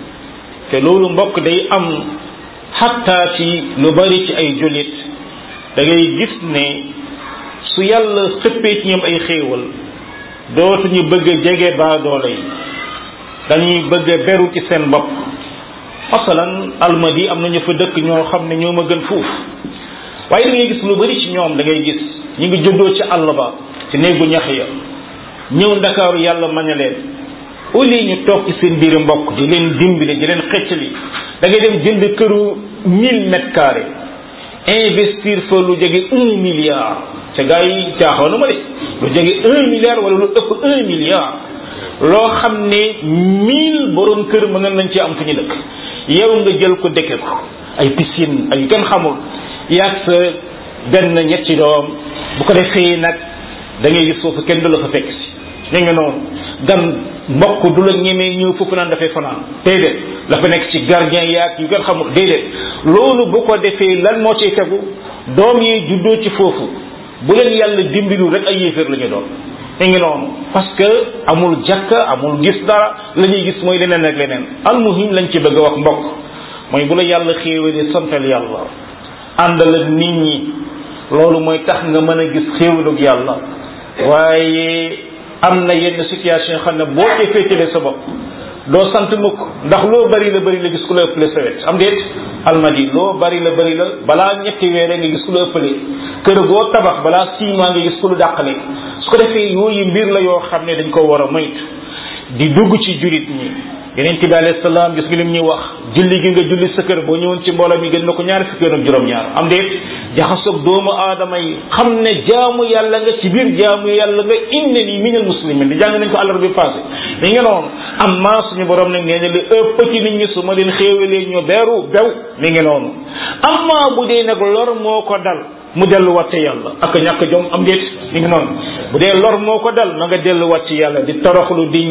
te loolu mbokk day am xattaa ci lu bari ci ay jullit da ngay gis ne su yàlla sëppee ci ñoom ay xéewal dootuñu bëgg a jege baadoole yi dañuy bëgg a beru ci seen bopp masalan almadi am nañu fa dëkk ñoo xam ne ñoo ma gën fuuf waaye da ngay gis lu bari ci ñoom da ngay gis ñu ngi juddoo ci àll ba ci néegu ñax ya ñëw ndakaaru yàlla maña leen au lieu ñu toog ci seen biir mbokk di leen dimbali di leen xëccali da ngay dem jënd këru 1000 mètres carrés investir fa lu jege 1 milliard ca gars yi caaxoonu ma de lu jege 1 milliard wala lu ëpp 1 milliard loo xam ne 1000 borom kër mën nañ ci am fu ñu dëkk yow nga jël ko dëkke ko ay piscine ay kenn xamul yaag sa benn ñetti doom bu ko defee nag da ngay gis foofu kenn du la fa fekk si ñu ngi noonu gan mbokk du la ñemee ñëw foofu naan dafay fanaan déedéet la fa nekk ci gardien yaag yu kenn xamul déedéet loolu bu ko defee lan moo ciy tegu doom yi juddoo ci foofu bu leen yàlla dimbilu rek ay yéeféer la ñu doon ñu ngi noonu parce que amul jàkka amul gis dara la ñuy gis mooy leneen ak leneen almuhim lañ ci bëgg a wax mbokk mooy bu la yàlla xéewalee santal yàlla àndal ak nit ñi loolu mooy tax nga mën a gis xéewalug yàlla waaye am na yenn situation xam ne boo cee féetale sa bopp doo sant mukk ndax loo bari la gis ku la ëppale sa wet am déet almadi loo bari la balaa ñetti weer nga gis ku la ëppale kër goo tabax balaa 6 mois nga gis ku lu dàqale su ko defee yooyu mbir la yoo xam ne dañ ko war a moytu di dugg ci jurit ñi yeneen bi alayhi salaam gis nga lim ñuy wax julli gi nga julli sa kër boo ñëwoon ci mbooloo mi gën na ko ñaari fukki yoon ak juróom-ñaar am déet jaxasoog doomu aadama yi xam ne jaamu yàlla nga ci biir jaamu yàlla nga innani minal muslimin di jàng nañ ko àllarba bi passé mi nga noonu amma suñu borom nag nee na li ëpp ci nit ñi su ma leen xéewalee ñu beru bew mi ngi noonu amma bu dee nag lor moo ko dal mu delluwaat ci yàlla ak ñàkk jom am déet mi ngi noonu bu dee lor moo ko dal na nga delluwaat ci yàlla di toroxlu di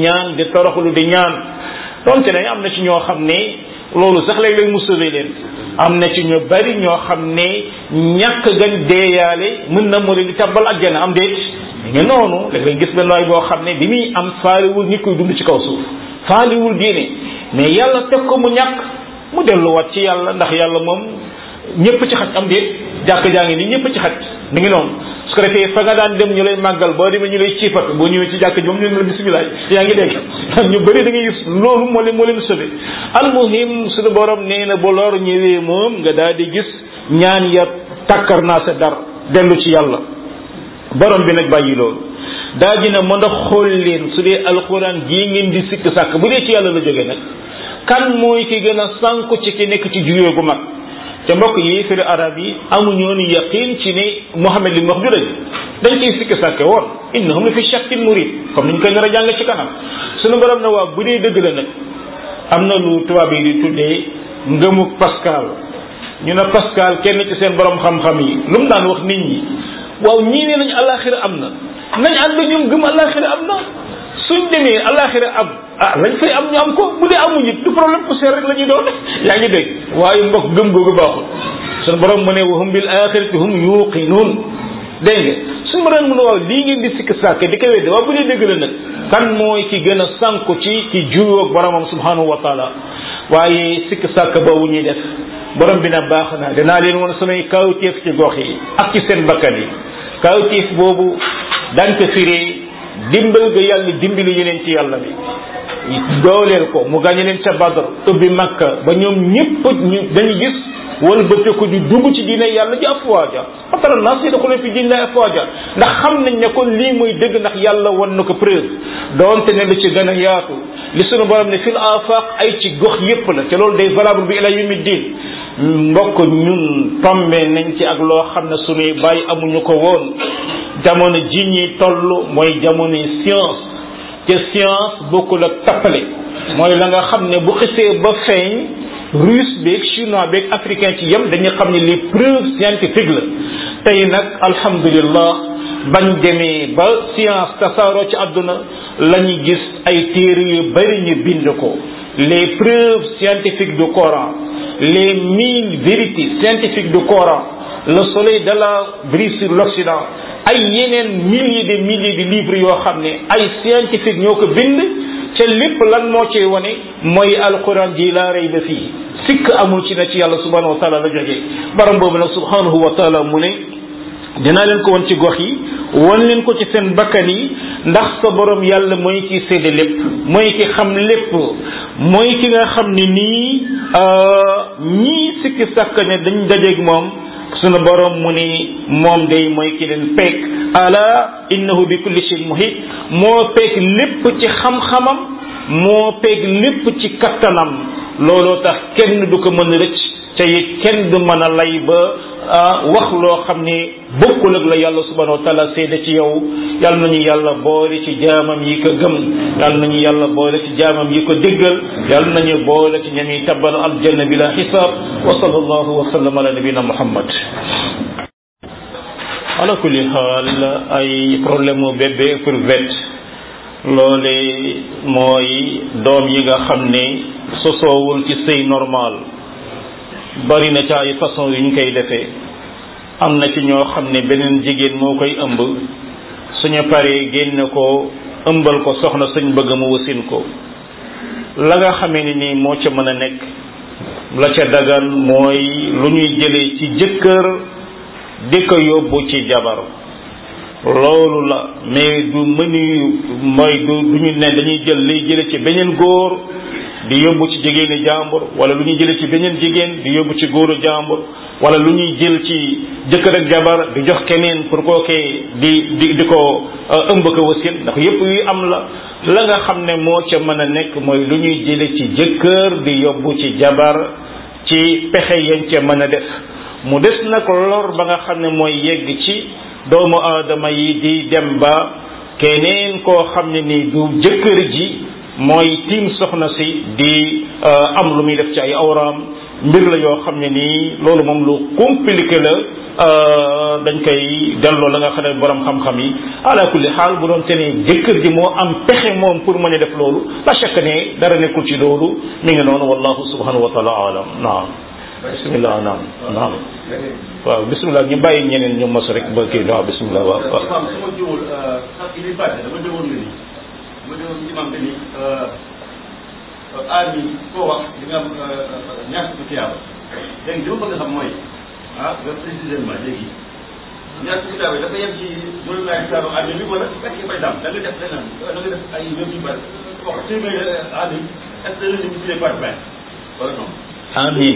ñaan donte ne am na ci ñoo xam ne loolu sax léeg-léeg mu sauvé leen am na ci ñu bari ñoo xam ne ñàkk gañ deeyaale mën na mu leen di tabbal àjjana am déet mi ngi noonu léeg-léeg gis benn waay boo xam ne bi muy am faaliwul nit koy dund ci kaw suuf faaliwul diine mais yàlla teg ko mu ñàkk mu delluwaat ci yàlla ndax yàlla moom ñëpp ci xaj am déet jàkk jaa ngi nii ñëpp ci xaj mi ngi noonu su ko defee fa nga daan dem ñu lay màggal boo demee ñu lay ciipat boo ñëwee ci jàkk ji moom ñu la bisimilah yaa ngi dégg ñu bëri da ngay gis loolu moo leen sauvé almuhim suñu borom nee na bu lor ñëwee moom nga daal di gis ñaan ya takkar naa sa dar dellu ci yàlla borom bi nag bàyyi loolu daa dina mën a xool leen su dee alxuraan jii ngeen di sikk sàkk bu dee ci yàlla la jógee nag kan mooy ki gën a sànku ci ki nekk ci juyoo gu mag te mbokk yi firi arab yi amuñoon yaqin ci ne Muhammad li mu wax du dëgg dañ koy sikki sàkke woon innahum la fi shakkin murid comme niñ koy nar a jàng ci kanam suñu borom na waa bu dee dëgg la nag am na lu tubaab yi di tuddee ngëmuk Pascal ñu ne Pascal kenn ci seen borom xam-xam yi lu mu daan wax nit ñi waaw ñii nee nañ alaxira am na nañ ànd ñoom gëm alaxira am na suñ demee alaxira am lañ fay am ñu am ko bu dee amuñu du problème poussière rek la ñuy doon yaa ngi dégg waaye mbokk gëm googu baaxul suñu borom mu ne wa hum bil axirati hum yuqinuun dégg nga suñu borom mu ne waaw lii ngeen di sikk sàkk di ko wedde waaw bu dee dëgg la nag kan mooy ki gën a sànku ci ki juyoog boromam subhanahu wa taala waaye sikk sàkk boobu ñuy def borom bi na baax na danaa leen woon samay kawteef ci gox yi ak ci seen bakkan yi kawteef boobu daan ko firee dimbal ga yàlla dimbali yeneen ci yàlla bi dooleel ko mu gàñe leen ca Badr ubbi Makka ba ñoom ñëpp dañu gis wala bëtte ko di dugg ci diine yàlla ji afwaaja fatara naas yadxuluuna fi diinillaahi afwaaja ndax xam nañ ne kon lii mooy dëgg ndax yàlla wan na ko preuve doonte ne lu ci gën a yaatu li sunu borom ne fil afaq ay ci gox yépp la te loolu day valable bi ila yawmi diin mbokk ñun tombe nañ ci ak loo xam ne sunuy bàyyi amuñu ko woon jamono ji ñuy toll mooy jamonoy science te science bokkul ak tappale mooy la nga xam ne bu xisee ba feeñ russe beeg chinois beeg africain ci yem dañuy xam ne les preuves scientifiques la tey nag alhamdulillah bañ demee ba science tasaaroo ci àdduna la ñu gis ay téere yu bari ñu bind ko les preuves scientifiques du Coran les 1000 vérités scientifiques du Coran le soleil de la brille sur l'Occident ay yeneen milliers de livres yoo xam ne ay scientifique ñoo ko bind ca lépp lan moo ci wane mooy alquran ji laa rey ba fii sikk amul ci ne ci yàlla subhanahu wa taala la jógee baram boobu nag subhanahu wa taala mu ne dinaa leen ko won ci gox yi won leen ko ci seen bakkan yi ndax sa borom yàlla mooy ki séede lépp mooy ki xam lépp mooy ki nga xam ne nii ñii sikki sàkk ne dañ dajeeg moom sunu borom mu ni moom day mooy ki leen peek ala innahu bi kulli shay'in muhit moo peek lépp ci xam-xamam moo peek lépp ci kattanam looloo tax kenn du ko mën a rëcc te it kenn du mën a lay ba wax loo xam ne bokkul ak la yàlla subhanahu wa taala seede ci yow yàlla nañu yàlla boole ci jaamam yi ko gëm yàlla nañu yàlla boole ci jaamam yi ko déggal yàlla nañu boole ci ñam yi tabbal aljanna bila xisaab wa sallallahu wa sallam ala nabina muhammad ala kulli xaal ay problème mu bébé pour vet loole mooy doom yi nga xam ne sosoowul ci sëy normal bari na ci ay façon yu ñu koy defee am na ci ñoo xam ne beneen jigéen moo koy ëmb suñu paree génne ko ëmbal ko soxna suñ bëgg mu wasin ko la nga xamee ni nii moo ca mën a nekk la ca dagan mooy lu ñuy jëlee ci jëkkër di ko yóbbu ci jabar loolu la mais du mënu mooy du ñu ne dañuy jël lay jële ci beneen góor di yóbbu ci jigéeni jàmbur wala lu ñuy jële ci beneen jigéen di yóbbu ci góoru jàmbur wala lu ñuy jël ci jëkkër ak jabar di jox keneen pour kookee di ko ëmb ko wasin ndax yépp yu am la nga xam ne moo ca mën a nekk mooy lu ñuy jële ci jëkkër di yóbbu ci jabar ci pexe yañ ca mën a def mu des nag lor ba nga xam ne mooy yegg ci doomu aadama yi di dem ba keneen koo xam ne ni du jëkkër ji mooy tiim soxna si di am lu muy def ci ay awraam mbir la yoo xam ne nii loolu moom lu compliqué la dañ koy delloo la nga xam ne borom xam-xam yi ala kulli xaal bu doon te ne jëkkër ji moo am pexe moom pour mën a def loolu la chaque ne dara nekkul ci loolu mi ngi noonu wallahu subhanahu wa taala alam naam bismillah naam waaw bismillah ñu bàyyi ñeneen ñu mos rek ba kii waaw bismillah waaw waaw sama jiwul sax ili passé dama déggoon nga ni dama déggoon imam que ni aar bi koo wax di nga am ñaar ko tiyaaba léegi li ma bëgg a xam mooy nga précisément léegi ñaar ko tiyaaba dafa yem ci juróom-ñaari tiyaaba aar bi wala fekk par exemple da nga def leneen da nga def ay wér yu bari wax téeméer aar bi est-ce que dañu multiplier par 20 wala non amin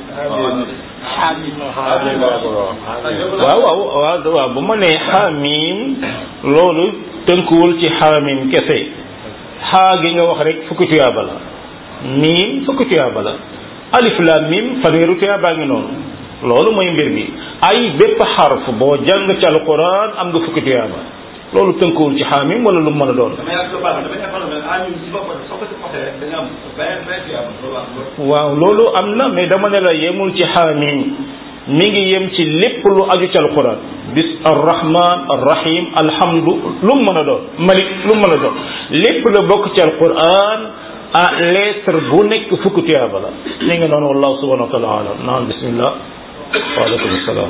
waaw bu ma nee xaamim loolu tënkuwul ci xaamim kese xaa gi nga wax rek fukki tuyaaba la miim fukki tuyaaba la alif laam miim fanweeru tuyaabaa ngi noonu loolu mooy mbir mi ay bépp xarf boo jàng ci alquran am nga fukki tuyaaba loolu tënkuwul ci xaamim wala lu mu mën a doon waaw loolu am na mais dama ne la yemul ci xaamim mi ngi yem ci lépp lu aju ci alquran bis arrahman arrahim alhamdu lu mu mën a doon malik lu mu mën a doon lépp la bokk ci alquran lettre bu nekk fukki tuyaaba la mi ngi noonu wallahu subhanahu wa taala alam naam bismillah waaleykum salaam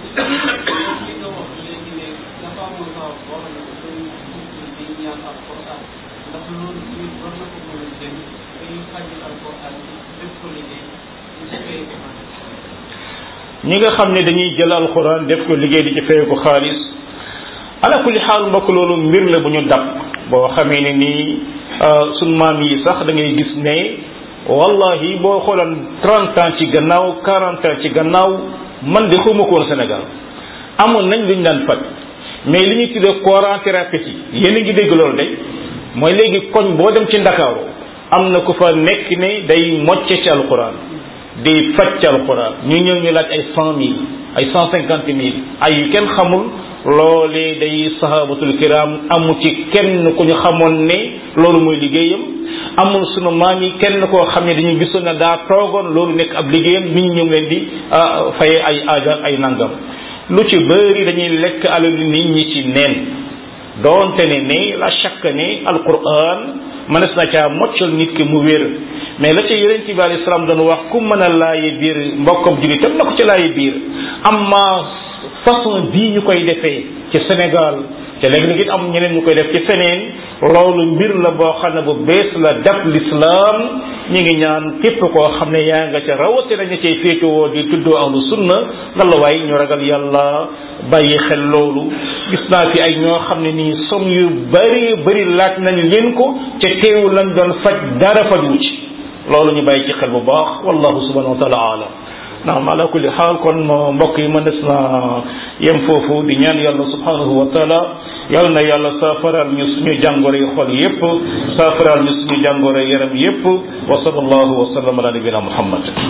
ñi nga xam ne dañuy jël alxuraan def ko liggéey di ci fay ko xaalis ala kulli xaal mbokk loolu mbir la bu ñu dab boo xamee ne nii sunu maam yi sax da ngay gis ne wallahi boo xoolan 30 ans ci gannaaw 40 ans ci gannaaw man de xawma ko woon Sénégal amoon nañ luñ daan faj mais li ñuy tuddee courant thérapeutique yéen a ngi dégg loolu de mooy léegi koñ boo dem ci Ndakaaru am na ku fa nekk ne day mocce ci alxuraan di faj ci alxuraan ñu ñëw ñu laaj ay 100 000 ay 150 000 ay yu kenn xamul loolee day sahabatul kiram amu ci kenn ku ñu xamoon ne loolu mooy liggéeyam amul sunu maam yi kenn koo xam ne dañu gisoon na daa toogoon loolu nekk ab liggéeyam nit ñi ñu ngi leen di faye ay aaja ay nangam lu ci bëri dañuy lekk alalu nit ñi ci neen doonte ne la chaque ne alquran mënees na caa moccal nit ki mu wér mais la ca yonent bi alayhi salaam doon wax ku mën a laaye biir mbokkam jullitam na ko ci laaye biir amma façon bii ñu koy defee ci Sénégal te léegi-léegi it am ñeneen ñu koy def ci feneen loolu mbir la boo xam ne bu bees la dab l'islam ñi ngi ñaan képp koo xam ne yaa nga ca rawatina ñu cay féetewoo di tuddoo ahlu sunna ngalla waay ñu ragal yàlla bàyyi xel loolu gis naa fi ay ñoo xam ne nii som yu bari laaj nañ leen ko ca teewu lañ doon faj dara faju ci loolu ñu bàyyi ci xel bu baax wallahu subhanahu wa taala alam naam ala kulli xaal kon mbokk yi mënees na yem foofu di ñaan yàlla subhanahu wa taala yàlla na yàlla saafaral ñu suñu jàngoro yi xol yépp saafaral ñu suñu jàngoro yaram yépp wa sallallahu wa sallam ala nabina muhammad